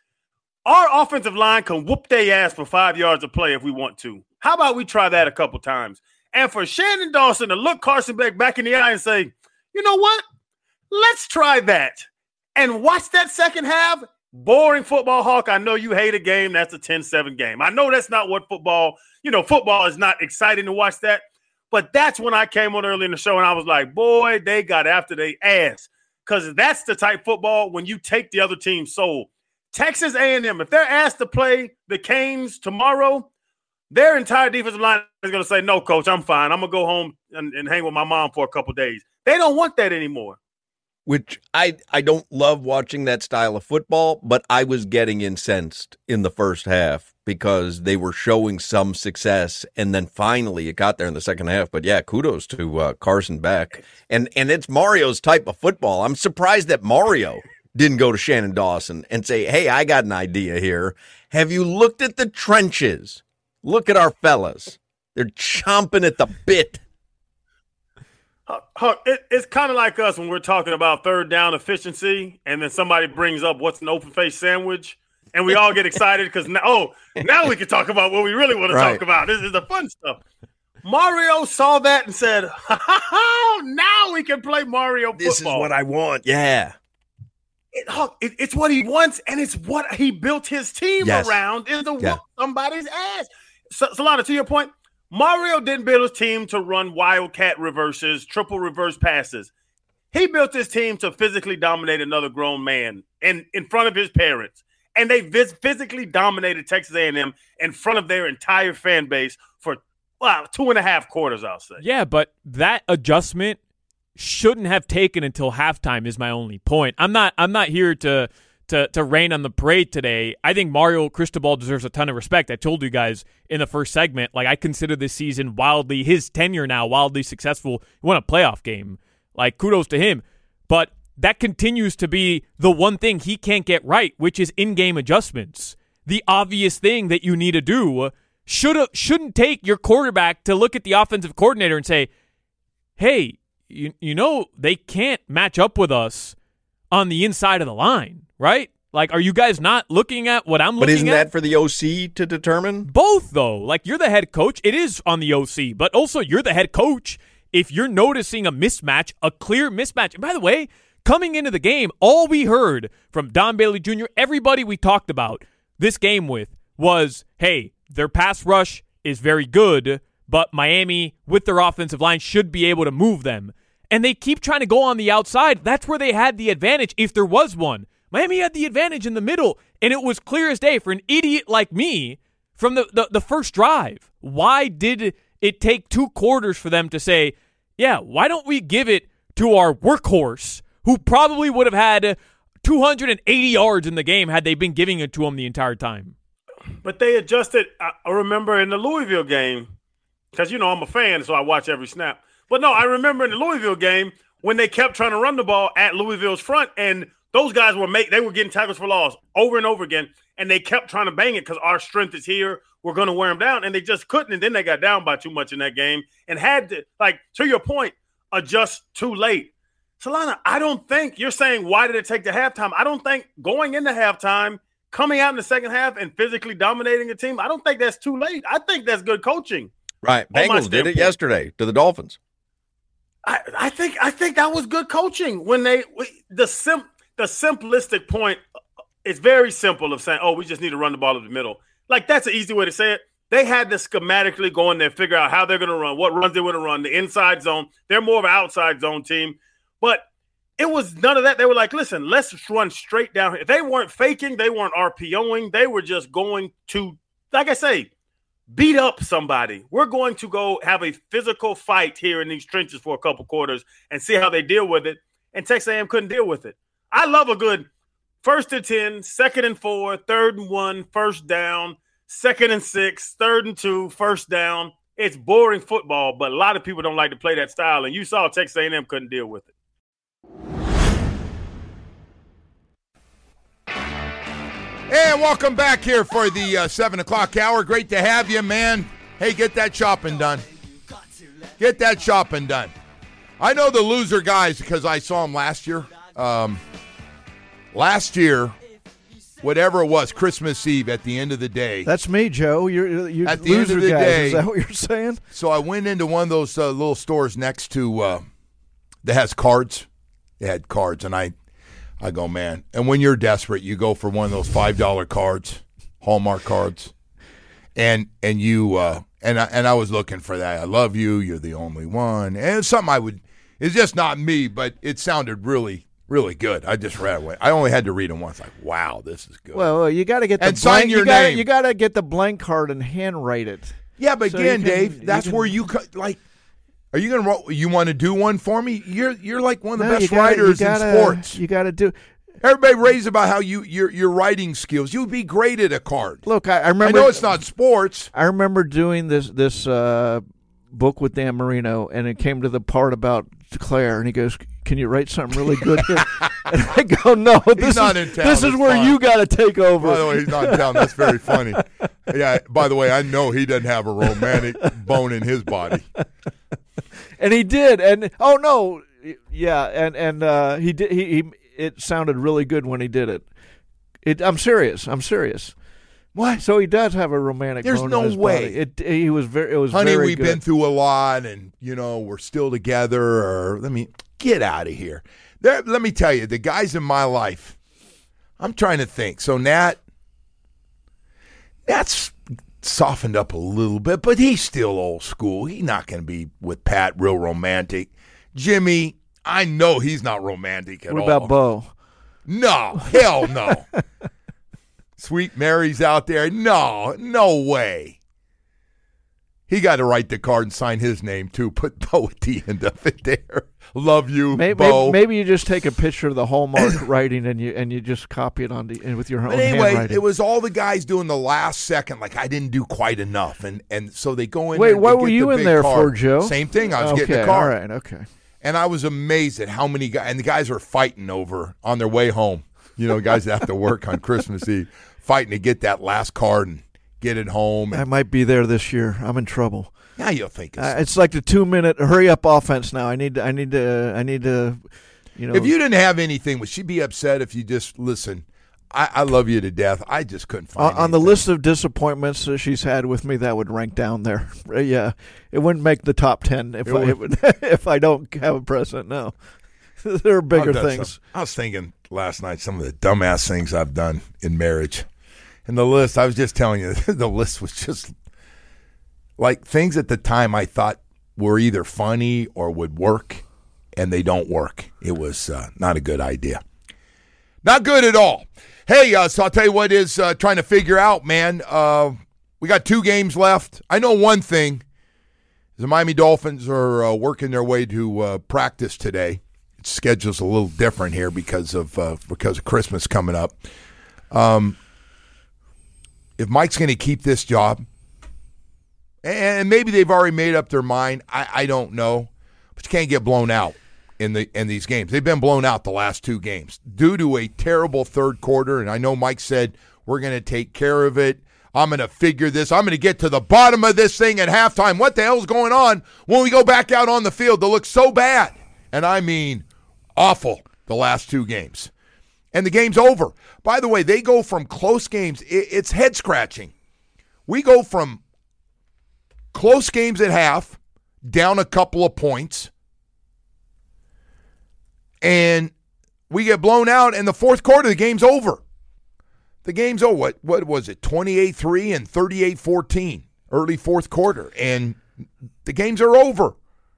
Our offensive line can whoop their ass for five yards of play if we want to. How about we try that a couple times? And for Shannon Dawson to look Carson Beck back in the eye and say, you know what? Let's try that. And watch that second half. Boring football, Hawk. I know you hate a game. That's a ten seven game. I know that's not what football, you know, football is not exciting to watch that. But that's when I came on early in the show and I was like, boy, they got after their ass. Because that's the type football when you take the other team's soul. Texas A and M, if they're asked to play the Canes tomorrow, their entire defensive line is going to say, no, Coach, I'm fine. I'm going to go home and, and hang with my mom for a couple days. They don't want that anymore. Which I, I don't love watching that style of football, but I was getting incensed in the first half because they were showing some success, and then finally it got there in the second half. But, yeah, kudos to uh, Carson Beck. And, and it's Mario's type of football. I'm surprised that Mario didn't go to Shannon Dawson and say, hey, I got an idea here. Have you looked at the trenches? Look at our fellas. They're chomping at the bit. Huck, it, it's kind of like us when we're talking about third down efficiency, and then somebody brings up what's an open-faced sandwich, and we all get excited because, now, oh, now we can talk about what we really want to right. talk about. This is the fun stuff. Mario saw that and said, ha, ha, ha, now we can play Mario football. This is what I want, yeah. It, Huck, it, it's what he wants, and it's what he built his team yes. around is to yeah. whoop somebody's ass. So, Solana, to your point, Mario didn't build his team to run wildcat reverses, triple reverse passes. He built his team to physically dominate another grown man in, in front of his parents. And they vis- physically dominated Texas A and M in front of their entire fan base for, well, two and a half quarters, I'll say. Yeah, but that adjustment shouldn't have taken until halftime is my only point. I'm not I'm not here to to to rain on the parade today. I think Mario Cristobal deserves a ton of respect. I told you guys in the first segment, like I consider this season wildly, his tenure now, wildly successful. He won a playoff game. Like, kudos to him. But that continues to be the one thing he can't get right, which is in-game adjustments. The obvious thing that you need to do should shouldn't take your quarterback to look at the offensive coordinator and say, hey, you, you know they can't match up with us on the inside of the line, right? Like, are you guys not looking at what I'm looking at? But isn't that for the O C to determine? Both, though. Like, you're the head coach. It is on the O C, but also you're the head coach. If you're noticing a mismatch, a clear mismatch, and by the way, coming into the game, all we heard from Don Bailey Junior, everybody we talked about this game with was, hey, their pass rush is very good, but Miami, with their offensive line, should be able to move them. And they keep trying to go on the outside. That's where they had the advantage, if there was one. Miami had the advantage in the middle, and it was clear as day for an idiot like me from the, the, the first drive. Why did it take two quarters for them to say, yeah, why don't we give it to our workhorse, who probably would have had two hundred eighty yards in the game had they been giving it to him the entire time. But they adjusted. I remember in the Louisville game, because, you know, I'm a fan, so I watch every snap. But, no, I remember in the Louisville game when they kept trying to run the ball at Louisville's front, and those guys were make they were getting tackles for loss over and over again, and they kept trying to bang it because our strength is here. We're going to wear them down, and they just couldn't, and then they got down by too much in that game and had to, like, to your point, adjust too late. Solana, I don't think – you're saying why did it take to halftime? I don't think going into halftime, coming out in the second half and physically dominating a team, I don't think that's too late. I think that's good coaching. Right. Bengals did it yesterday to the Dolphins. I, I think I think that was good coaching when they the sim the simplistic point. It's very simple of saying, oh, we just need to run the ball up the middle. Like, that's an easy way to say it. They had to schematically go in there, figure out how they're going to run, what runs they want to run, the inside zone. They're more of an outside zone team. But it was none of that. They were like, listen, let's run straight down here. They weren't faking. They weren't RPOing. They were just going to, like I say, beat up somebody. We're going to go have a physical fight here in these trenches for a couple quarters and see how they deal with it. And Texas A and M couldn't deal with it. I love a good first and ten, second and four, third and one, first down, second and six, third and two, first down. It's boring football, but a lot of people don't like to play that style. And you saw Texas A and M couldn't deal with it. And welcome back here for the uh, seven o'clock hour. Great to have you, man. Hey, get that shopping done. Get that shopping done. I know the loser guys because I saw them last year. Um, last year, whatever it was, Christmas Eve at the end of the day. That's me, Joe. You're, you're at the loser end of the guys. day. Is that what you're saying? So I went into one of those uh, little stores next to uh, that has cards. They had cards, and I, I go, man. And when you're desperate, you go for one of those five dollar cards, Hallmark cards, and and you uh, and I, and I was looking for that. I love you. You're the only one. And it's something I would. It's just not me, but it sounded really. Really good. I just read away. I only had to read them once. Like, wow, this is good. Well, you got to get the and blank, sign your you gotta, name. You got to get the blank card and handwrite it. Yeah, but so again, you can, Dave, that's you can, where you like. Are you gonna? You want to do one for me? You're you're like one of the no, best you gotta, writers you gotta, in sports. You got to do. Everybody raves about how you your your writing skills. You'd be great at a card. Look, I, I remember. I know it's not sports. I remember doing this this uh, book with Dan Marino, and it came to the part about Claire, and he goes, "Can you write something really good here?" And I go, "No, this he's not is in town. this is It's where fine. you got to take over." By the way, he's not in town. That's very funny. Yeah. By the way, I know he doesn't have a romantic bone in his body. And he did, and oh no, yeah, and and uh, he did. He, he it sounded really good when he did it. It. I'm serious. I'm serious. What? So he does have a romantic. There's bone no in his way. body. It. He was very. It was. Honey, very we've good. been through a lot, and you know we're still together. Or let me get out of here. There, let me tell you, the guys in my life. I'm trying to think. So Nat, Nat's softened up a little bit, but he's still old school. He's not going to be with Pat real romantic. Jimmy, I know he's not romantic at all. What about Bo? No, hell no. Sweet Mary's out there. No, no way. He got to write the card and sign his name, too. Put Bo at the end of it there. Love you, maybe, Bo. Maybe you just take a picture of the Hallmark writing and you and you just copy it on the, and with your own But anyway, handwriting. it was all the guys doing the last second, like I didn't do quite enough. And and so they go in Wait, there and what they were get you the in big there card. for, Joe? Same thing. I was okay, getting the card. all right, okay. And I was amazed at how many guys, and the guys were fighting over on their way home. You know, guys that have to work on Christmas Eve, fighting to get that last card and get it home. And I might be there this year. I'm in trouble. now you'll think it's, Uh, it's like the two minute hurry up offense now. I need to, I need to I need to you know if you didn't have anything, would she be upset if you just listen? I, I love you to death. I just couldn't find on, on the anything. list of disappointments that she's had with me, that would rank down there. Yeah, it wouldn't make the top ten if It I, it would, if I don't have a present. No, there are bigger I've done things. some- I was thinking last night some of the dumbass things I've done in marriage. And the list, I was just telling you, the list was just like things at the time I thought were either funny or would work, and they don't work. It was uh, not a good idea. Not good at all. Hey, uh, so I'll tell you what is uh, trying to figure out, man. Uh, we got two games left. I know one thing. The Miami Dolphins are uh, working their way to uh, practice today. Its schedule's a little different here because of uh, because of Christmas coming up. Um, if Mike's going to keep this job, and maybe they've already made up their mind, I, I don't know, but you can't get blown out in the in these games. They've been blown out the last two games due to a terrible third quarter, and I know Mike said, we're going to take care of it. I'm going to figure this. I'm going to get to the bottom of this thing at halftime. What the hell's going on when we go back out on the field? They look so bad, and I mean awful the last two games. And the game's over. By the way, they go from close games. It's head-scratching. We go from close games at half, down a couple of points, and we get blown out in the fourth quarter. The game's over. The game's over. What, what was it, twenty-eight three and thirty-eight fourteen, early fourth quarter, and the games are over.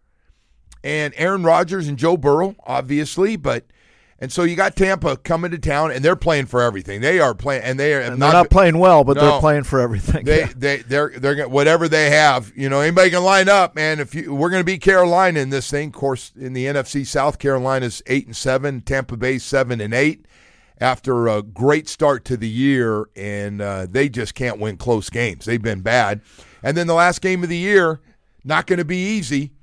And Aaron Rodgers and Joe Burrow, obviously, but and so you got Tampa coming to town, and they're playing for everything. They are playing, and they are and not, they're not playing well, but no, they're playing for everything. They yeah. they they're they're whatever they have. You know, anybody can line up, man. If you we're going to beat Carolina in this thing, of course, in the N F C South, Carolina's eight and seven, Tampa Bay seven and eight. After a great start to the year, and uh, they just can't win close games. They've been bad. And then the last game of the year, not going to be easy.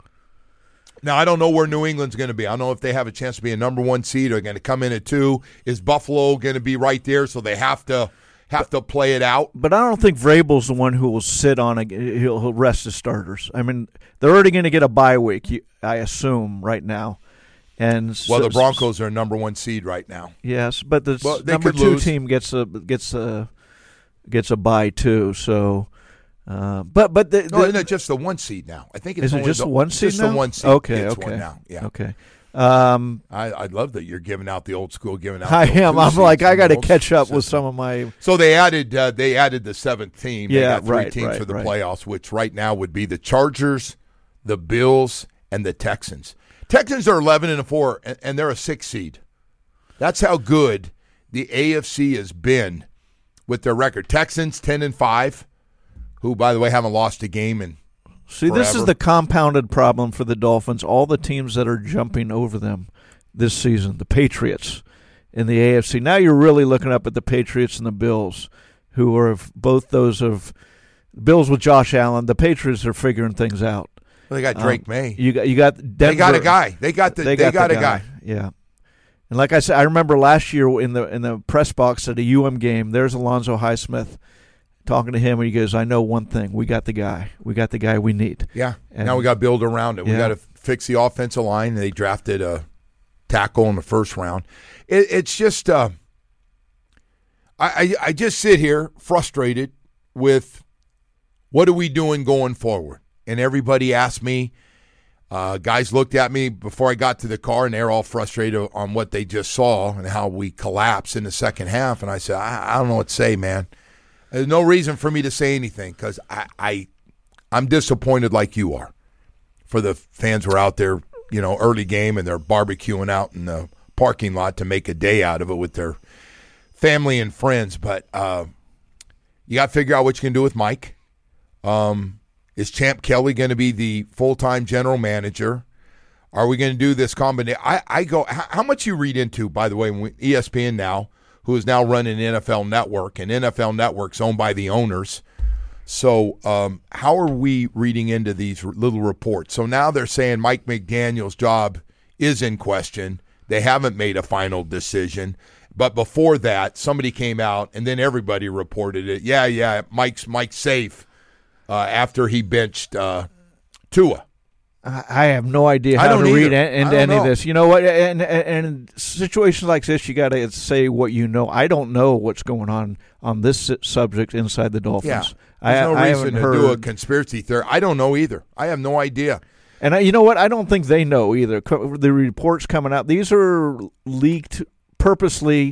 Now, I don't know where New England's going to be. I don't know if they have a chance to be a number one seed or going to come in at two. Is Buffalo going to be right there, so they have to have to play it out? But I don't think Vrabel's the one who will sit on a he'll, he'll rest his starters. I mean, they're already going to get a bye week, I assume, right now. And well, so, the Broncos are a number one seed right now. Yes, but the well, number two lose. team gets a gets a gets a bye too. So, uh, but but the, the, no, no, just the one seed now. I think it's is only it just the one seed just now? the one seed. Okay, it's okay, one now. Yeah, okay. Um, I I love that you're giving out the old school, giving out. I the am. I'm like I got to catch up system. with some of my. So they added uh, they added the seventh team. They Yeah, got three right, teams right, for the right. playoffs, which right now would be the Chargers, the Bills, and the Texans. Texans are eleven and a four, and, and they're a six seed. That's how good the A F C has been with their record. Texans ten and five, who by the way haven't lost a game in. See, forever. this is the compounded problem for the Dolphins. All the teams that are jumping over them this season, the Patriots in the A F C. Now you're really looking up at the Patriots and the Bills, who are both those of Bills with Josh Allen. The Patriots are figuring things out. Well, they got Drake um, May. You got you got Denver. They got a guy. They got the. They got, they got the a guy. guy. Yeah. And like I said, I remember last year in the in the press box at a U M game, there's Alonzo Highsmith talking to him, and he goes, I know one thing. We got the guy. We got the guy we need. Yeah. And now we got to build around it. Yeah. We got to fix the offensive line. They drafted a tackle in the first round. It, it's just, uh, I, I I just sit here frustrated with what are we doing going forward? And everybody asked me, Uh, guys looked at me before I got to the car, and they're all frustrated on what they just saw and how we collapsed in the second half. And I said, I, I don't know what to say, man. There's no reason for me to say anything because I, I, I'm disappointed like you are for the fans who are out there, you know, early game, and they're barbecuing out in the parking lot to make a day out of it with their family and friends. But uh, you got to figure out what you can do with Mike. Um Is Champ Kelly going to be the full-time general manager? Are we going to do this combination? I, I go, how, how much you read into, by the way, when E S P N now, who is now running N F L Network, and N F L Network's owned by the owners. So um, how are we reading into these little reports? So now they're saying Mike McDaniel's job is in question. They haven't made a final decision. But before that, somebody came out, and then everybody reported it. Yeah, yeah, Mike's Mike's safe. Uh, after he benched uh, Tua. I have no idea I how don't to either. read into any know. of this. You know what? And, and, and in situations like this, you got to say what you know. I don't know what's going on on this subject inside the Dolphins. Yeah, I, there's no I reason to heard. do a conspiracy theory. I don't know either. I have no idea. And I, you know what? I don't think they know either. Co- The reports coming out, these are leaked, purposely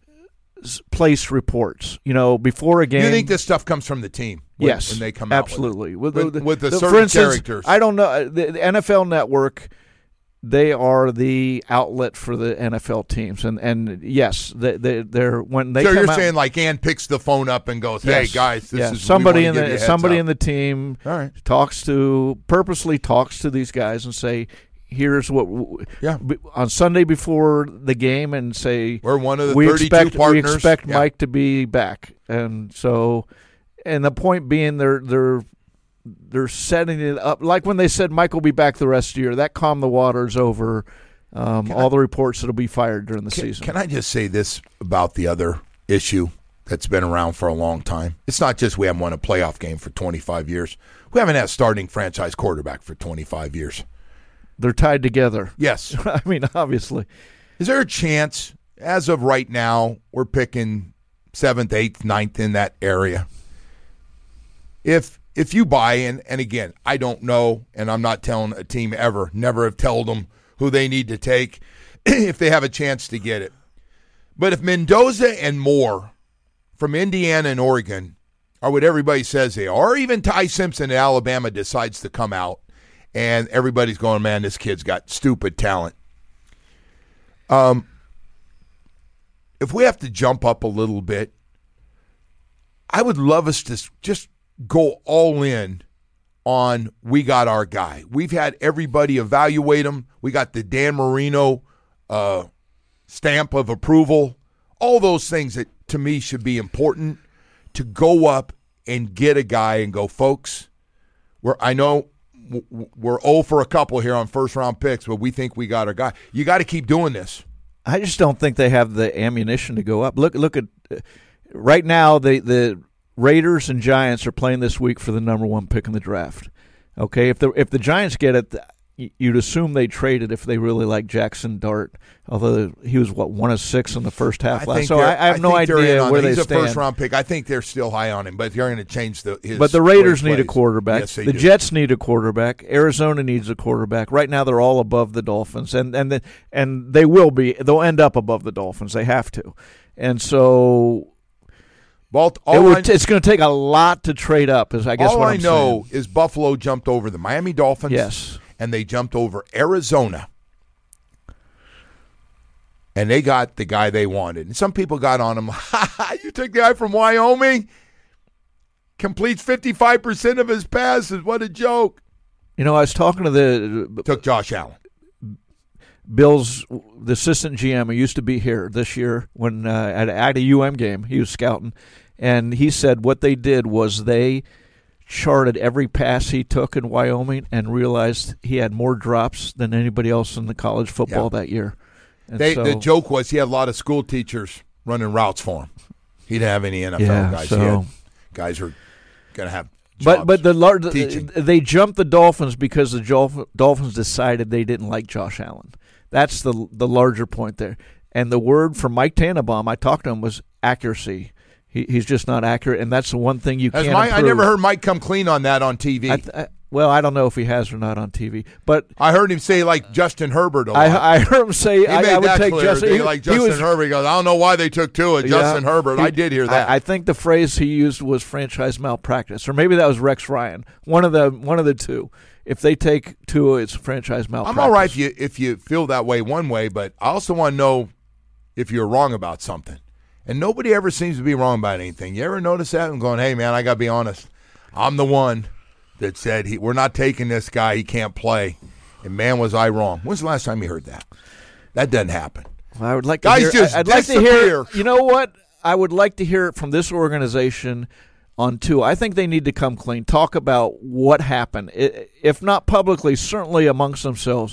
placed reports. You know, before a game. You think this stuff comes from the team? When, yes, when they come absolutely. out with, with, with, the, with the, the certain for instance, characters. I don't know. The, the N F L Network they are the outlet for the N F L teams, and and yes, they, they they're when they. So come you're out, saying like Ann picks the phone up and goes, "Hey yes, guys, this yeah. is somebody in give the you a somebody heads in the team All right. talks to purposely talks to these guys and say, here's what w- yeah on Sunday before the game, and say we're one of the we thirty-two expect partners. we expect yeah. Mike to be back, and so and the point being they're they're. They're setting it up like when they said Mike will be back the rest of the year. That calmed the waters over um, all I, the reports that'll be fired during the can, season. Can I just say this about the other issue that's been around for a long time? It's not just we haven't won a playoff game for twenty-five years. We haven't had a starting franchise quarterback for twenty-five years. They're tied together. Yes. I mean, obviously. Is there a chance, as of right now, we're picking seventh, eighth, ninth in that area? If If you buy in, and again, I don't know, and I'm not telling a team ever, never have told them who they need to take if they have a chance to get it. But if Mendoza and Moore from Indiana and Oregon are what everybody says they are, or even Ty Simpson at Alabama decides to come out, and everybody's going, man, this kid's got stupid talent. Um, if we have to jump up a little bit, I would love us to just go all in on we got our guy. We've had everybody evaluate him. We got the Dan Marino uh, stamp of approval. All those things that, to me, should be important to go up and get a guy and go, folks, we're, I know we're oh for a couple here on first-round picks, but we think we got our guy. You got to keep doing this. I just don't think they have the ammunition to go up. Look, look at uh, right now the the – Raiders and Giants are playing this week for the number one pick in the draft. Okay, if the if the Giants get it, you'd assume they traded if they really like Jackson Dart. Although he was what one of six in the first half I last, so I, I have I no idea where they He's stand. He's a first round pick. I think they're still high on him, but they're going to change the. His but the Raiders need plays. a quarterback. Yes, they the do. Jets need a quarterback. Arizona needs a quarterback. Right now, they're all above the Dolphins, and and the, and they will be. They'll end up above the Dolphins. They have to, and so. Balt, it would, I, it's going to take a lot to trade up, is I guess all what I I'm know saying. is Buffalo jumped over the Miami Dolphins. Yes. And they jumped over Arizona. And they got the guy they wanted. And some people got on him. You took the guy from Wyoming? Completes fifty-five percent of his passes. What a joke. You know, I was talking to the... Took Josh Allen. Bill's the assistant G M who used to be here this year when uh, at, at a U M game he was scouting, and he said what they did was they charted every pass he took in Wyoming and realized he had more drops than anybody else in the college football yeah. that year. And they, so, the joke was he had a lot of school teachers running routes for him. He didn't have any N F L yeah, guys. So, he had guys who are going to have But but the lar- teaching. they jumped the Dolphins because the Jol- Dolphins decided they didn't like Josh Allen. That's the the larger point there. And the word from Mike Tannenbaum, I talked to him, was accuracy. He, he's just not accurate, and that's the one thing you As can't Mike, I improve. never heard Mike come clean on that on T V. I th- I, well, I don't know if he has or not on T V, but I heard him say like Justin Herbert a lot. I, I heard him say he I, made I would that take clear. Justin. He, He, like he Justin was, Herbert. He goes, I don't know why they took Tua. Justin yeah, Herbert. he- I did hear that. I, I think the phrase he used was franchise malpractice, or maybe that was Rex Ryan. One of the one of the two. If they take Tua, it's franchise malpractice. I'm all right if you if you feel that way one way, but I also want to know if you're wrong about something. And nobody ever seems to be wrong about anything. You ever notice that? I'm going, hey, man, I got to be honest. I'm the one that said he, we're not taking this guy. He can't play. And, man, was I wrong. When's the last time you heard that? That doesn't happen. Well, I would like to Guys hear, just I'd like to disappear. hear. You know what? I would like to hear it from this organization on Tua. I think they need to come clean, talk about what happened, if not publicly, certainly amongst themselves,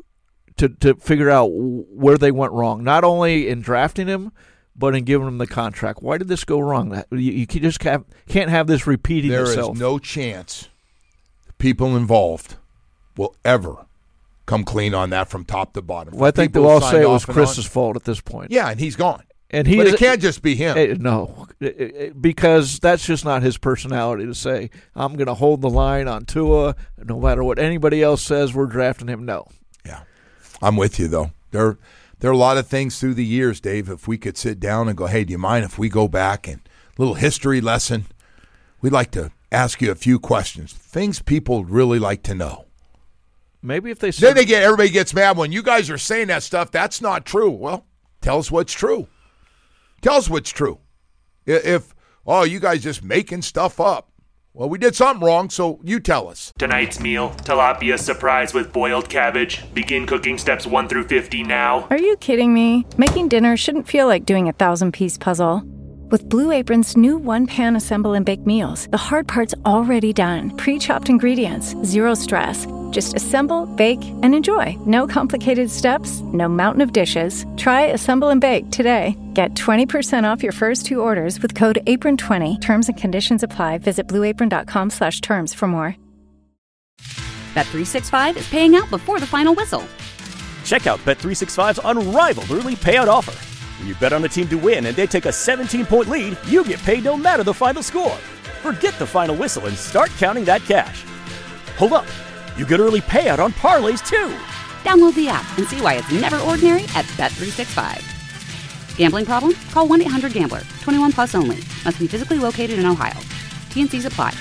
to to figure out where they went wrong. Not only in drafting him, but in giving him the contract. Why did this go wrong? You, you just can't, can't have this repeating There itself. is no chance the people involved will ever come clean on that from top to bottom. Well, I think People they'll all signed say it off was and Chris's on. fault at this point. Yeah, and he's gone. And he but is, it can't just be him. It, no, it, it, because that's just not his personality to say, I'm going to hold the line on Tua no matter what anybody else says, we're drafting him. No. Yeah, I'm with you, though. There, there are a lot of things through the years, Dave, if we could sit down and go, hey, do you mind if we go back and a little history lesson? We'd like to ask you a few questions, things people really like to know. Maybe if they said, then they get everybody gets mad when you guys are saying that stuff. That's not true. Well, tell us what's true. Tell us what's true. If oh, you guys just making stuff up. Well, we did something wrong, so you tell us. Tonight's meal, tilapia surprise with boiled cabbage. Begin cooking steps one through fifty now. Are you kidding me? Making dinner shouldn't feel like doing a thousand-piece puzzle. With Blue Apron's new one-pan assemble and bake meals, the hard part's already done. Pre-chopped ingredients, zero stress. Just assemble, bake, and enjoy. No complicated steps, no mountain of dishes. Try Assemble and Bake today. Get twenty percent off your first two orders with code apron twenty. Terms and conditions apply. Visit blueapron.com slash terms for more. Bet three sixty-five is paying out before the final whistle. Check out Bet three sixty-five's unrivaled early payout offer. When you bet on a team to win and they take a seventeen-point lead, you get paid no matter the final score. Forget the final whistle and start counting that cash. Hold up. You get early payout on parlays, too. Download the app and see why it's never ordinary at Bet three sixty-five. Gambling problem? Call one eight hundred gambler. twenty-one plus only. Must be physically located in Ohio. T N Cs apply.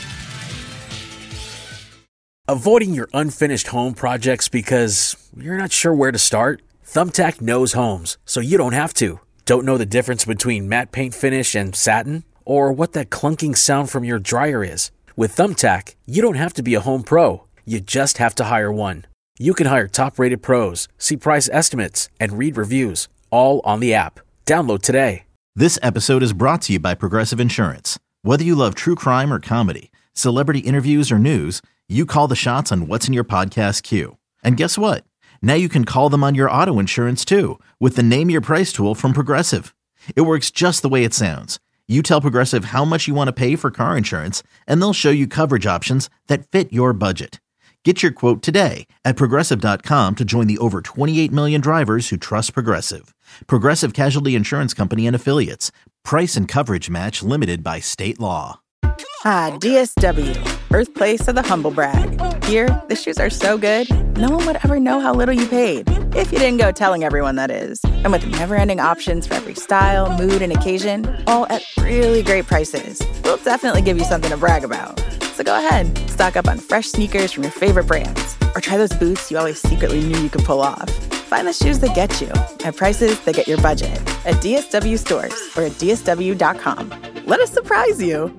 Avoiding your unfinished home projects because you're not sure where to start? Thumbtack knows homes, so you don't have to. Don't know the difference between matte paint finish and satin? Or what that clunking sound from your dryer is? With Thumbtack, you don't have to be a home pro. You just have to hire one. You can hire top-rated pros, see price estimates, and read reviews, all on the app. Download today. This episode is brought to you by Progressive Insurance. Whether you love true crime or comedy, celebrity interviews or news, you call the shots on what's in your podcast queue. And guess what? Now you can call them on your auto insurance too with the Name Your Price tool from Progressive. It works just the way it sounds. You tell Progressive how much you want to pay for car insurance, and they'll show you coverage options that fit your budget. Get your quote today at Progressive dot com to join the over twenty-eight million drivers who trust Progressive. Progressive Casualty Insurance Company and Affiliates. Price and coverage match limited by state law. Ah, D S W, birthplace of the humble brag. Here, the shoes are so good, no one would ever know how little you paid. If you didn't go telling everyone, that is. And with never-ending options for every style, mood, and occasion, all at really great prices, we'll definitely give you something to brag about. So go ahead, stock up on fresh sneakers from your favorite brands, or try those boots you always secretly knew you could pull off. Find the shoes that get you at prices that get your budget at D S W stores or at D S W dot com. Let us surprise you.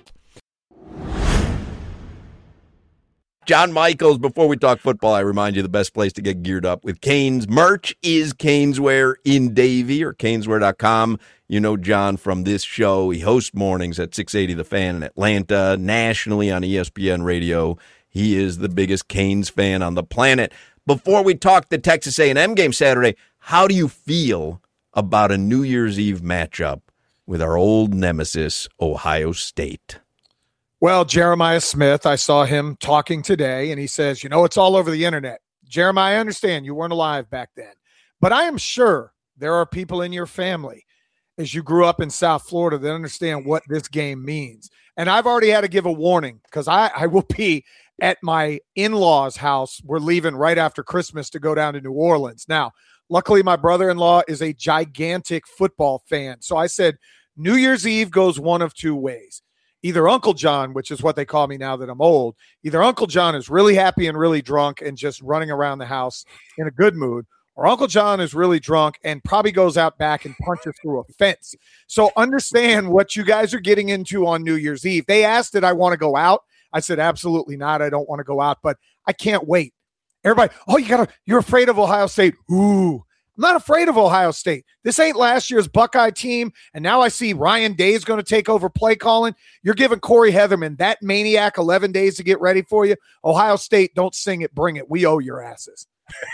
John Michaels, before we talk football, I remind you the best place to get geared up with Canes merch is Caneswear in Davie or Caneswear dot com. You know John from this show. He hosts mornings at six eighty The Fan in Atlanta, nationally on E S P N Radio. He is the biggest Canes fan on the planet. Before we talk the Texas A and M game Saturday, how do you feel about a New Year's Eve matchup with our old nemesis, Ohio State? Well, Jeremiah Smith, I saw him talking today, and he says, you know, it's all over the internet. Jeremiah, I understand you weren't alive back then, but I am sure there are people in your family, as you grew up in South Florida, that understand what this game means. And I've already had to give a warning because I, I will be at my in-laws' house. We're leaving right after Christmas to go down to New Orleans. Now, luckily, my brother-in-law is a gigantic football fan. So I said, New Year's Eve goes one of two ways. Either Uncle John, which is what they call me now that I'm old, either Uncle John is really happy and really drunk and just running around the house in a good mood, or Uncle John is really drunk and probably goes out back and punches through a fence. So understand what you guys are getting into on New Year's Eve. They asked, did I want to go out? I said, absolutely not. I don't want to go out, but I can't wait. Everybody, oh, you gotta, you're afraid of Ohio State. Ooh, I'm not afraid of Ohio State. This ain't last year's Buckeye team, and now I see Ryan Day is going to take over play calling. You're giving Corey Heatherman, that maniac, eleven days to get ready for you. Ohio State, don't sing it, bring it. We owe your asses.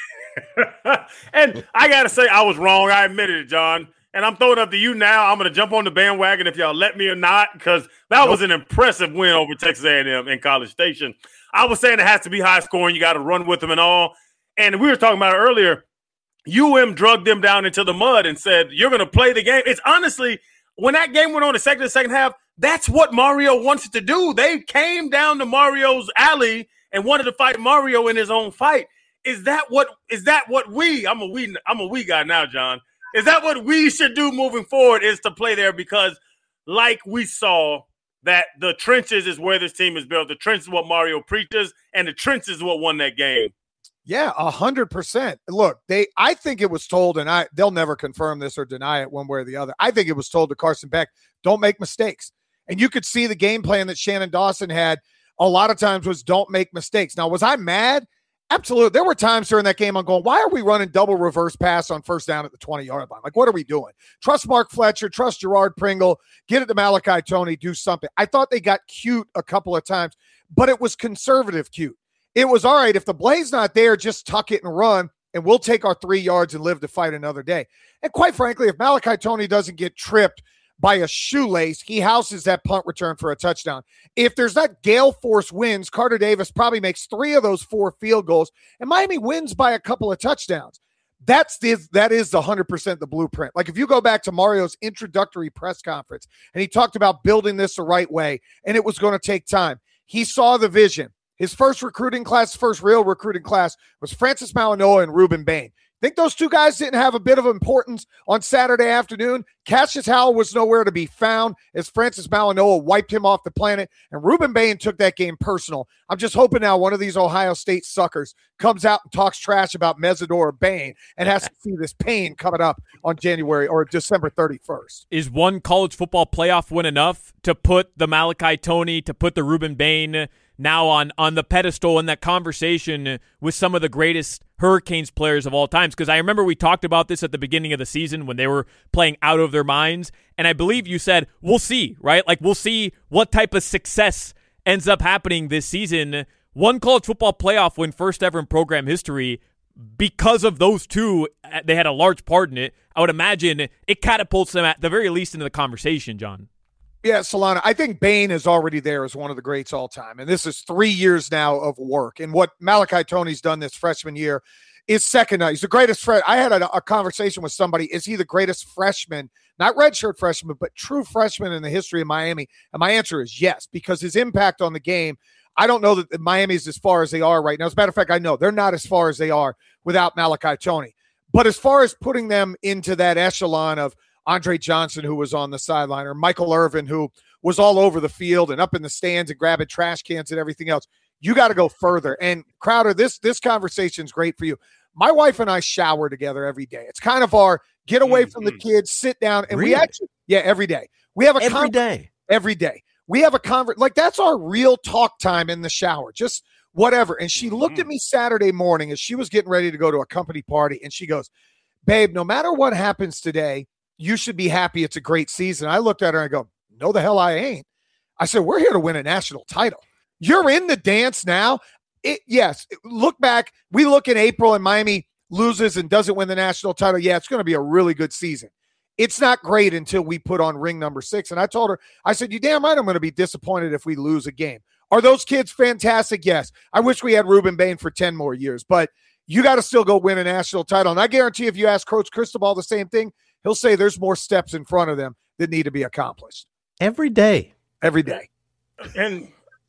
And I got to say, I was wrong. I admitted it, John. And I'm throwing it up to you now. I'm going to jump on the bandwagon if y'all let me or not, because that nope. was an impressive win over Texas A and M in College Station. I was saying it has to be high scoring. You got to run with them and all. And we were talking about it earlier. U M drugged them down into the mud and said, you're going to play the game. It's honestly, when that game went on the second, the second half, that's what Mario wants to do. They came down to Mario's alley and wanted to fight Mario in his own fight. Is that what, is that what we, I'm a we, I'm a we guy now, John. Is that what we should do moving forward, is to play there? Because like we saw that the trenches is where this team is built. The trenches is what Mario preaches, and the trenches is what won that game. Yeah, a hundred percent. Look, they. I think it was told, and I they'll never confirm this or deny it one way or the other. I think it was told to Carson Beck, don't make mistakes. And you could see the game plan that Shannon Dawson had a lot of times was don't make mistakes. Now, was I mad? Absolutely. There were times during that game I'm going, why are we running double reverse pass on first down at the twenty-yard line? Like, what are we doing? Trust Mark Fletcher, trust Gerard Pringle, get it to Malachi Toney, do something. I thought they got cute a couple of times, but it was conservative cute. It was, all right, if the play's not there, just tuck it and run, and we'll take our three yards and live to fight another day. And quite frankly, if Malachi Toney doesn't get tripped by a shoelace, he houses that punt return for a touchdown. If there's not gale force winds, Carter Davis probably makes three of those four field goals, and Miami wins by a couple of touchdowns. That's the, that is the one hundred percent the blueprint. Like if you go back to Mario's introductory press conference, and he talked about building this the right way, and it was going to take time. He saw the vision. His first recruiting class, first real recruiting class, was Francis Malinois and Ruben Bain. Think those two guys didn't have a bit of importance on Saturday afternoon? Cassius Howell was nowhere to be found as Francis Malinois wiped him off the planet, and Ruben Bain took that game personal. I'm just hoping now one of these Ohio State suckers comes out and talks trash about Mesidor Bain and has to see this pain coming up on January or December thirty-first. Is one college football playoff win enough to put the Malachi Toney, to put the Ruben Bain now on, on the pedestal in that conversation with some of the greatest Hurricanes players of all times? Because I remember we talked about this at the beginning of the season when they were playing out of their minds, and I believe you said, we'll see, right? Like, we'll see what type of success ends up happening this season. One college football playoff win, first ever in program history. Because of those two, they had a large part in it. I would imagine it catapults them at the very least into the conversation, John. Yeah, Solana, I think Bain is already there as one of the greats all time. And this is three years now of work. And what Malachi Toney's done this freshman year is second. He's the greatest freshman. I had a, a conversation with somebody. Is he the greatest freshman, not redshirt freshman, but true freshman in the history of Miami? And my answer is yes, because his impact on the game, I don't know that Miami's as far as they are right now. As a matter of fact, I know they're not as far as they are without Malachi Toney. But as far as putting them into that echelon of Andre Johnson, who was on the sideline, or Michael Irvin, who was all over the field and up in the stands and grabbing trash cans and everything else, you got to go further. And Crowder, this this conversation is great for you. My wife and I shower together every day. It's kind of our get away mm-hmm. from the kids, sit down, and really? we actually, yeah, every day. We have a every con- day, every day. We have a convert like that's our real talk time in the shower, just whatever. And she mm-hmm. looked at me Saturday morning as she was getting ready to go to a company party, and she goes, "Babe, no matter what happens today, you should be happy. It's a great season." I looked at her and I go, "No, the hell I ain't." I said, "We're here to win a national title. You're in the dance now." It, yes, look back. We look in April and Miami loses and doesn't win the national title. Yeah, it's going to be a really good season. It's not great until we put on ring number six. And I told her, I said, "You damn right I'm going to be disappointed if we lose a game." Are those kids fantastic? Yes. I wish we had Ruben Bain for ten more years, but you got to still go win a national title. And I guarantee if you ask Coach Cristobal the same thing, he'll say there's more steps in front of them that need to be accomplished. Every day. Every day. And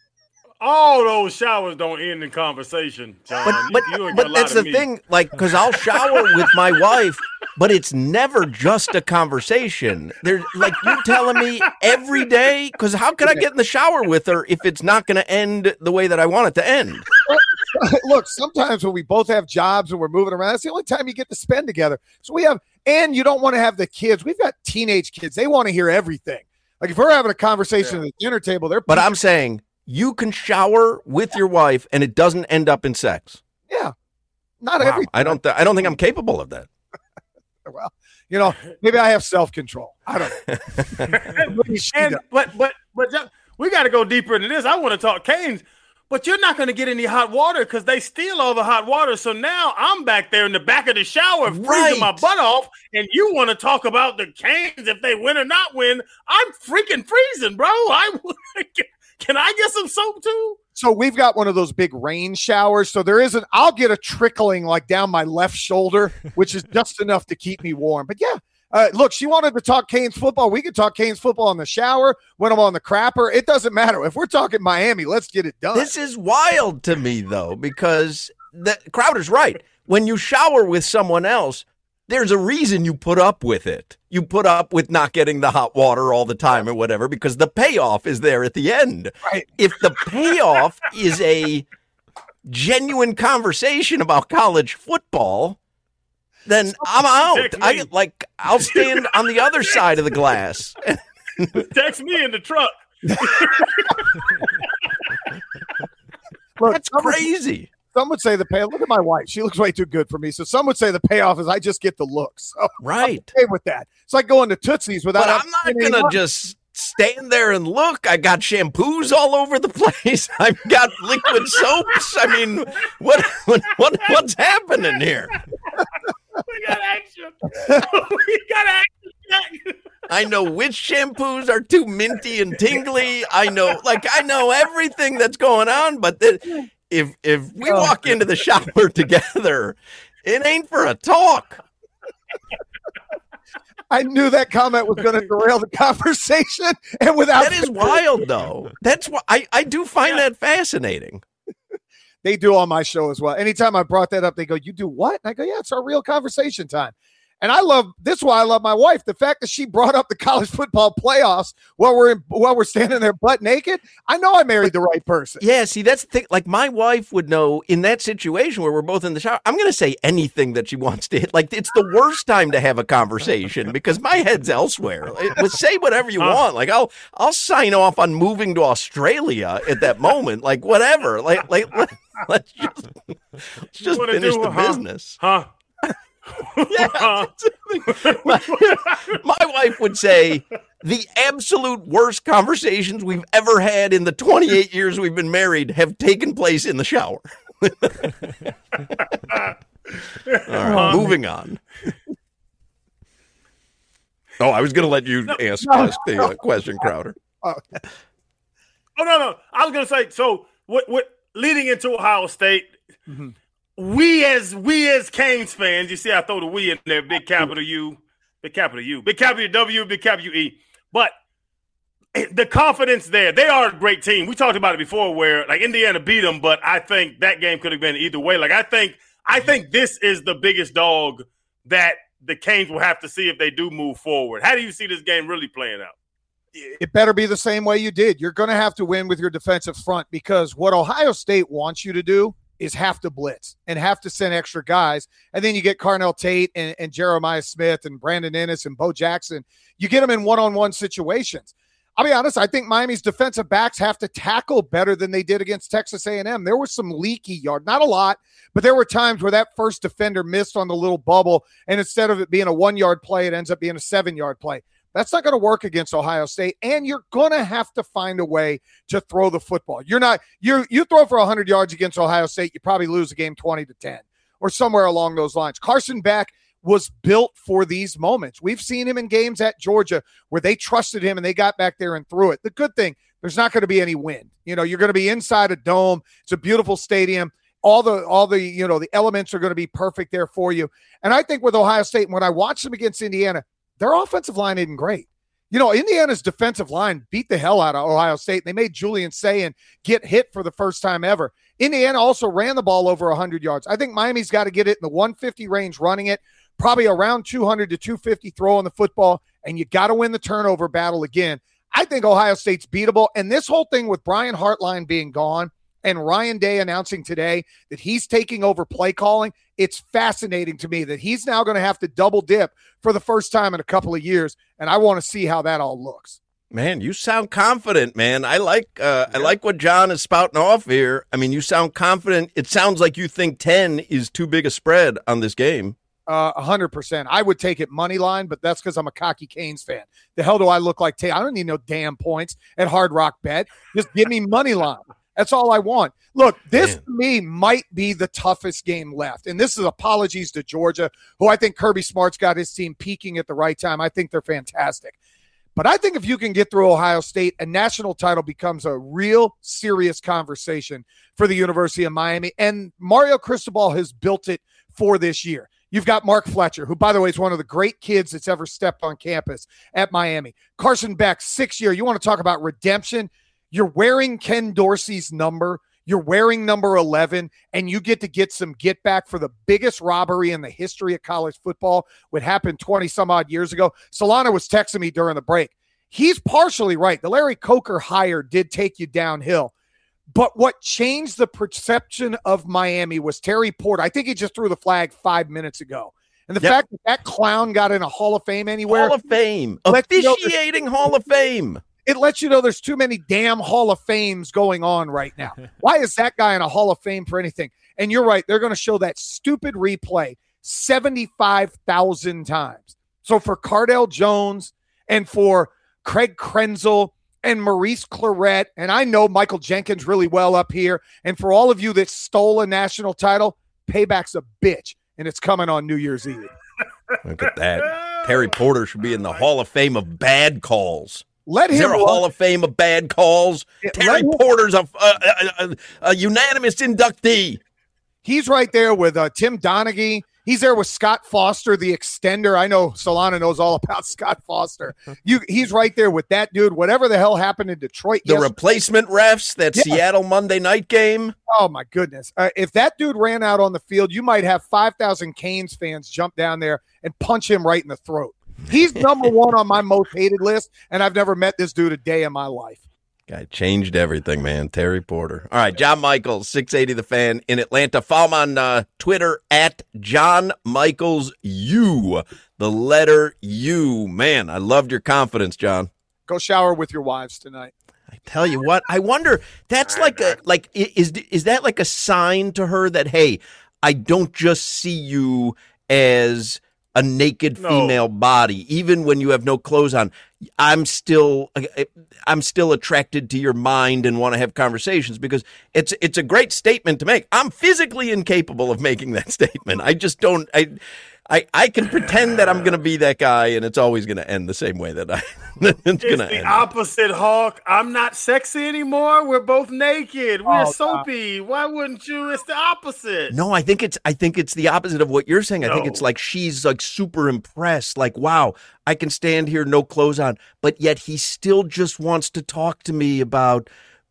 all those showers don't end the conversation, John. But, but, you, you but that's the thing, like, because I'll shower with my wife, but it's never just a conversation. There's like you telling me every day, because how can I get in the shower with her if it's not going to end the way that I want it to end? Look, sometimes when we both have jobs and we're moving around, that's the only time you get to spend together. So we have, and you don't want to have the kids. We've got teenage kids. They want to hear everything. Like if we're having a conversation yeah. at the dinner table, they're. But I'm saying you can shower with your wife and it doesn't end up in sex. Yeah, not wow. every. I don't. Th- I don't think I'm capable of that. Well, you know, maybe I have self control. I don't know. and, but but but we got to go deeper into this. I want to talk Canes. But you're not going to get any hot water because they steal all the hot water. So now I'm back there in the back of the shower freezing right. my butt off, and you want to talk about the Canes if they win or not win. I'm freaking freezing, bro. I Can I get some soap too? So we've got one of those big rain showers. So there isn't – I'll get a trickling like down my left shoulder, which is just enough to keep me warm. But, yeah. Uh, look, she wanted to talk Canes football. We could talk Canes football in the shower, when I'm on the crapper. It doesn't matter. If we're talking Miami, let's get it done. This is wild to me, though, because the, Crowder's right. When you shower with someone else, there's a reason you put up with it. You put up with not getting the hot water all the time or whatever because the payoff is there at the end. Right. If the payoff is a genuine conversation about college football, then I'm out. I like I'll stand on the other side of the glass. Text me in the truck. Look, That's crazy. Some would say the pay. Look at my wife; she looks way too good for me. So some would say the payoff is I just get the looks. So right, I'm okay with that. It's like going to Tootsie's without. But I'm not gonna just stand there and look. I got shampoos all over the place. I've got liquid soaps. I mean, what what, what what's happening here? We got action. We got action. I know which shampoos are too minty and tingly. I know, like, I know everything that's going on. But the, if if we walk into the shower together, it ain't for a talk. I knew that comment was going to derail the conversation, and without that is wild, though. That's why I I do find yeah. that fascinating. They do on my show as well. Anytime I brought that up, they go, "You do what?" And I go, "Yeah, it's our real conversation time." And I love this. Is why I love my wife. The fact that she brought up the college football playoffs while we're in, while we're standing there butt naked. I know I married the right person. Yeah. See, that's the thing. Like my wife would know in that situation where we're both in the shower. I'm going to say anything that she wants to hit. Like it's the worst time to have a conversation because my head's elsewhere. It, well, say whatever you want. Like I'll I'll sign off on moving to Australia at that moment. Like whatever. Like like let, let's just let's just finish do, the huh? business. Huh? Yeah, my, my wife would say the absolute worst conversations we've ever had in the twenty-eight years we've been married have taken place in the shower. All right, moving on. Oh, I was going to let you no, ask, no, ask the no. uh, question, Crowder. Oh. oh, no, no. I was going to say, so what, what leading into Ohio State, mm-hmm. We as we as Canes fans, you see I throw the we in there, big capital U, big capital U, big capital W, big capital E. But the confidence there, they are a great team. We talked about it before where like Indiana beat them, but I think that game could have been either way. Like I think I think this is the biggest dog that the Canes will have to see if they do move forward. How do you see this game really playing out? It better be the same way you did. You're going to have to win with your defensive front because what Ohio State wants you to do is have to blitz and have to send extra guys. And then you get Carnell Tate and, and Jeremiah Smith and Brandon Ennis and Bo Jackson. You get them in one-on-one situations. I'll be honest, I think Miami's defensive backs have to tackle better than they did against Texas A and M. There was some leaky yard, not a lot, but there were times where that first defender missed on the little bubble, and instead of it being a one-yard play, it ends up being a seven-yard play. That's not going to work against Ohio State, and you're going to have to find a way to throw the football. You're not you you throw for one hundred yards against Ohio State, you probably lose a game twenty to ten or somewhere along those lines. Carson Beck was built for these moments. We've seen him in games at Georgia where they trusted him and they got back there and threw it. The good thing, there's not going to be any wind. You know, you're going to be inside a dome. It's a beautiful stadium. All the all the you know the elements are going to be perfect there for you. And I think with Ohio State, when I watched them against Indiana, their offensive line isn't great. You know, Indiana's defensive line beat the hell out of Ohio State. They made Julian Sayin get hit for the first time ever. Indiana also ran the ball over one hundred yards. I think Miami's got to get it in the one fifty range running it, probably around two hundred to two fifty throwing the football, and you got to win the turnover battle again. I think Ohio State's beatable, and this whole thing with Brian Hartline being gone and Ryan Day announcing today that he's taking over play calling, it's fascinating to me that he's now going to have to double dip for the first time in a couple of years, and I want to see how that all looks. Man, you sound confident, man. I like uh, yeah. I like what John is spouting off here. I mean, you sound confident. It sounds like you think ten is too big a spread on this game. Uh, one hundred percent. I would take it money line, but that's because I'm a cocky Canes fan. The hell do I look like? T- I don't need no damn points at Hard Rock Bet. Just give me money line. That's all I want. Look, this Man. to me might be the toughest game left. And this is apologies to Georgia, who I think Kirby Smart's got his team peaking at the right time. I think they're fantastic. But I think if you can get through Ohio State, a national title becomes a real serious conversation for the University of Miami. And Mario Cristobal has built it for this year. You've got Mark Fletcher, who, by the way, is one of the great kids that's ever stepped on campus at Miami. Carson Beck, six year. You want to talk about redemption? You're wearing Ken Dorsey's number. You're wearing number eleven, and you get to get some get back for the biggest robbery in the history of college football. What happened twenty some odd years ago. Solana was texting me during the break. He's partially right. The Larry Coker hire did take you downhill. But what changed the perception of Miami was Terry Porter. I think he just threw the flag five minutes ago. And the Yep. fact that that clown got in a Hall of Fame anywhere. Hall of Fame. lets you know Officiating Hall of Fame. It lets you know there's too many damn Hall of Fames going on right now. Why is that guy in a Hall of Fame for anything? And you're right. They're going to show that stupid replay seventy-five thousand times. So for Cardale Jones and for Craig Krenzel and Maurice Claret, and I know Michael Jenkins really well up here, and for all of you that stole a national title, payback's a bitch, and it's coming on New Year's Eve. Look at that. Terry Porter should be in the Hall of Fame of bad calls. Let Is him there a run. Hall of Fame of bad calls? Yeah, Terry let him- Porter's a, a, a, a unanimous inductee. He's right there with uh, Tim Donaghy. He's there with Scott Foster, the extender. I know Solana knows all about Scott Foster. You, he's right there with that dude. Whatever the hell happened in Detroit. The yesterday- replacement refs, that Yeah. Seattle Monday night game. Oh, my goodness. Uh, if that dude ran out on the field, you might have five thousand Canes fans jump down there and punch him right in the throat. He's number one on my most hated list, and I've never met this dude a day in my life. Guy changed everything, man. Terry Porter. All right, John Michaels, six eighty The Fan in Atlanta. Follow him on uh, Twitter at John Michaels U. The letter U. Man, I loved your confidence, John. Go shower with your wives tonight. I tell you what, I wonder, that's like a, like, i- is, is that like a sign to her that, hey, I don't just see you as a naked No. female body, even when you have no clothes on. I'm still, I'm still attracted to your mind and want to have conversations, because it's, it's a great statement to make. I'm physically incapable of making that statement. I just don't, I, I, I can pretend that I'm going to be that guy, and it's always going to end the same way that I, it's It's going to the end. opposite, Hawk. I'm not sexy anymore. We're both naked. We're Oh, soapy. Why wouldn't you? It's the opposite. No, I think it's I think it's the opposite of what you're saying. I think No. it's like she's like super impressed, like, wow, I can stand here, no clothes on, but yet he still just wants to talk to me about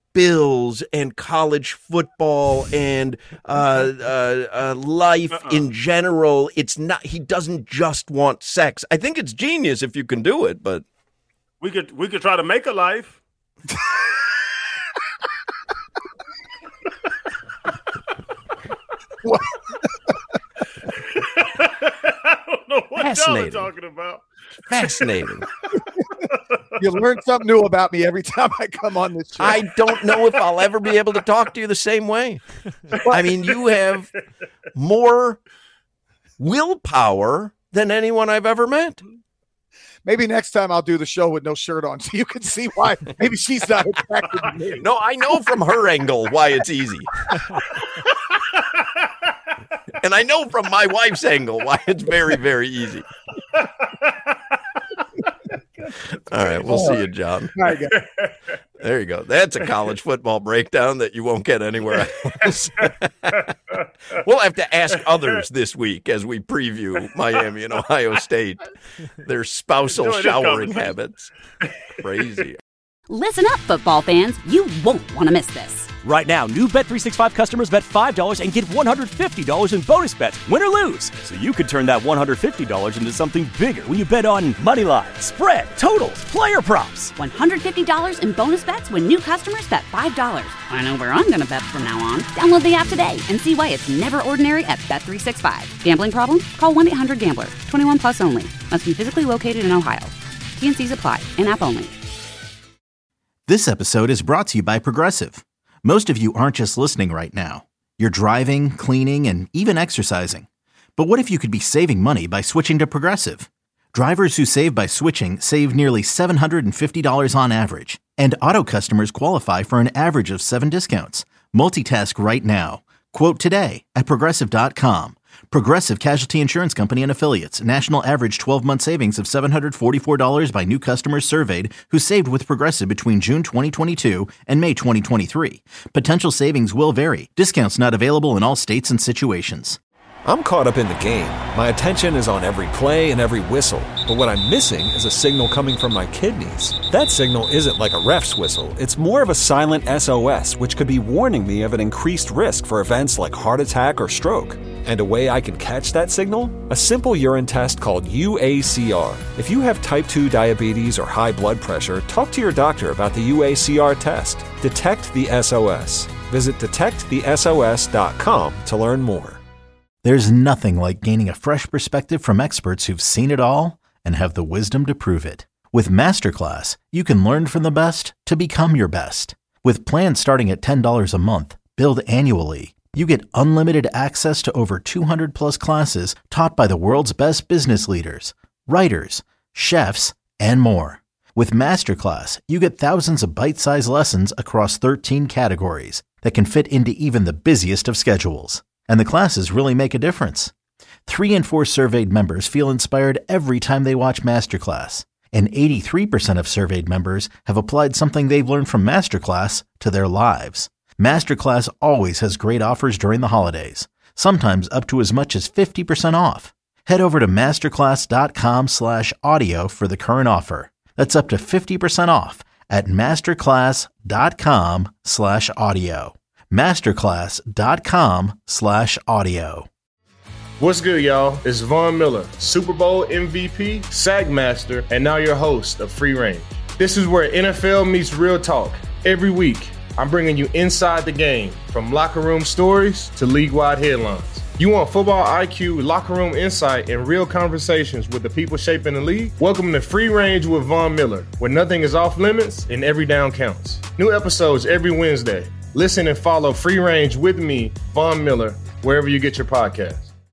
Bills and college football and uh, uh, uh, life Uh-uh. in general. It's not, he doesn't just want sex. I think it's genius if you can do it, but We could we could try to make a life. What? I don't know what y'all are Fascinating. talking about. fascinating. You learn something new about me every time I come on this show. I don't know if I'll ever be able to talk to you the same way. I mean, you have more willpower than anyone I've ever met. Maybe next time I'll do the show with no shirt on so you can see why maybe she's not attracted to me. No, I know from her angle why it's easy. And I know from my wife's angle why it's very, very easy. All right, we'll see you, John. All right, guys. There you go. That's a college football breakdown that you won't get anywhere else. We'll have to ask others this week as we preview Miami and Ohio State, their spousal No, it is showering coming. habits. Crazy. Listen up, football fans. You won't want to miss this. Right now, new Bet three sixty-five customers bet five dollars and get one hundred fifty dollars in bonus bets, win or lose. So you could turn that one hundred fifty dollars into something bigger when you bet on money line, spread, totals, player props. one hundred fifty dollars in bonus bets when new customers bet five dollars. I know where I'm going to bet from now on. Download the app today and see why it's never ordinary at Bet three sixty-five. Gambling problem? Call one eight hundred gambler. twenty-one plus only. Must be physically located in Ohio. T N Cs apply. In-app only. This episode is brought to you by Progressive. Most of you aren't just listening right now. You're driving, cleaning, and even exercising. But what if you could be saving money by switching to Progressive? Drivers who save by switching save nearly seven hundred fifty dollars on average. And auto customers qualify for an average of seven discounts. Multitask right now. Quote today at Progressive dot com. Progressive Casualty Insurance Company and Affiliates. National average twelve-month savings of seven hundred forty-four dollars by new customers surveyed who saved with Progressive between June twenty twenty-two and May twenty twenty-three. Potential savings will vary. Discounts not available in all states and situations. I'm caught up in the game. My attention is on every play and every whistle. But what I'm missing is a signal coming from my kidneys. That signal isn't like a ref's whistle. It's more of a silent S O S, which could be warning me of an increased risk for events like heart attack or stroke. And a way I can catch that signal? A simple urine test called U A C R. If you have type two diabetes or high blood pressure, talk to your doctor about the U A C R test. Detect the S O S. Visit detect the S O S dot com to learn more. There's nothing like gaining a fresh perspective from experts who've seen it all and have the wisdom to prove it. With Masterclass, you can learn from the best to become your best. With plans starting at ten dollars a month, billed annually, you get unlimited access to over two hundred plus classes taught by the world's best business leaders, writers, chefs, and more. With Masterclass, you get thousands of bite-sized lessons across thirteen categories that can fit into even the busiest of schedules. And the classes really make a difference. Three in four surveyed members feel inspired every time they watch Masterclass. And eighty-three percent of surveyed members have applied something they've learned from Masterclass to their lives. Masterclass always has great offers during the holidays, sometimes up to as much as fifty percent off. Head over to masterclass.com slash audio for the current offer. That's up to fifty percent off at masterclass.com slash audio. Masterclass.com slash audio. What's good, y'all? It's Von Miller, Super Bowl M V P, Sack Master, and now your host of Free Range. This is where N F L meets real talk. Every week, I'm bringing you inside the game, from locker room stories to league-wide headlines. You want football I Q, locker room insight, and real conversations with the people shaping the league? Welcome to Free Range with Von Miller, where nothing is off limits and every down counts. New episodes every Wednesday. Listen and follow Free Range with me, Von Miller, wherever you get your podcast.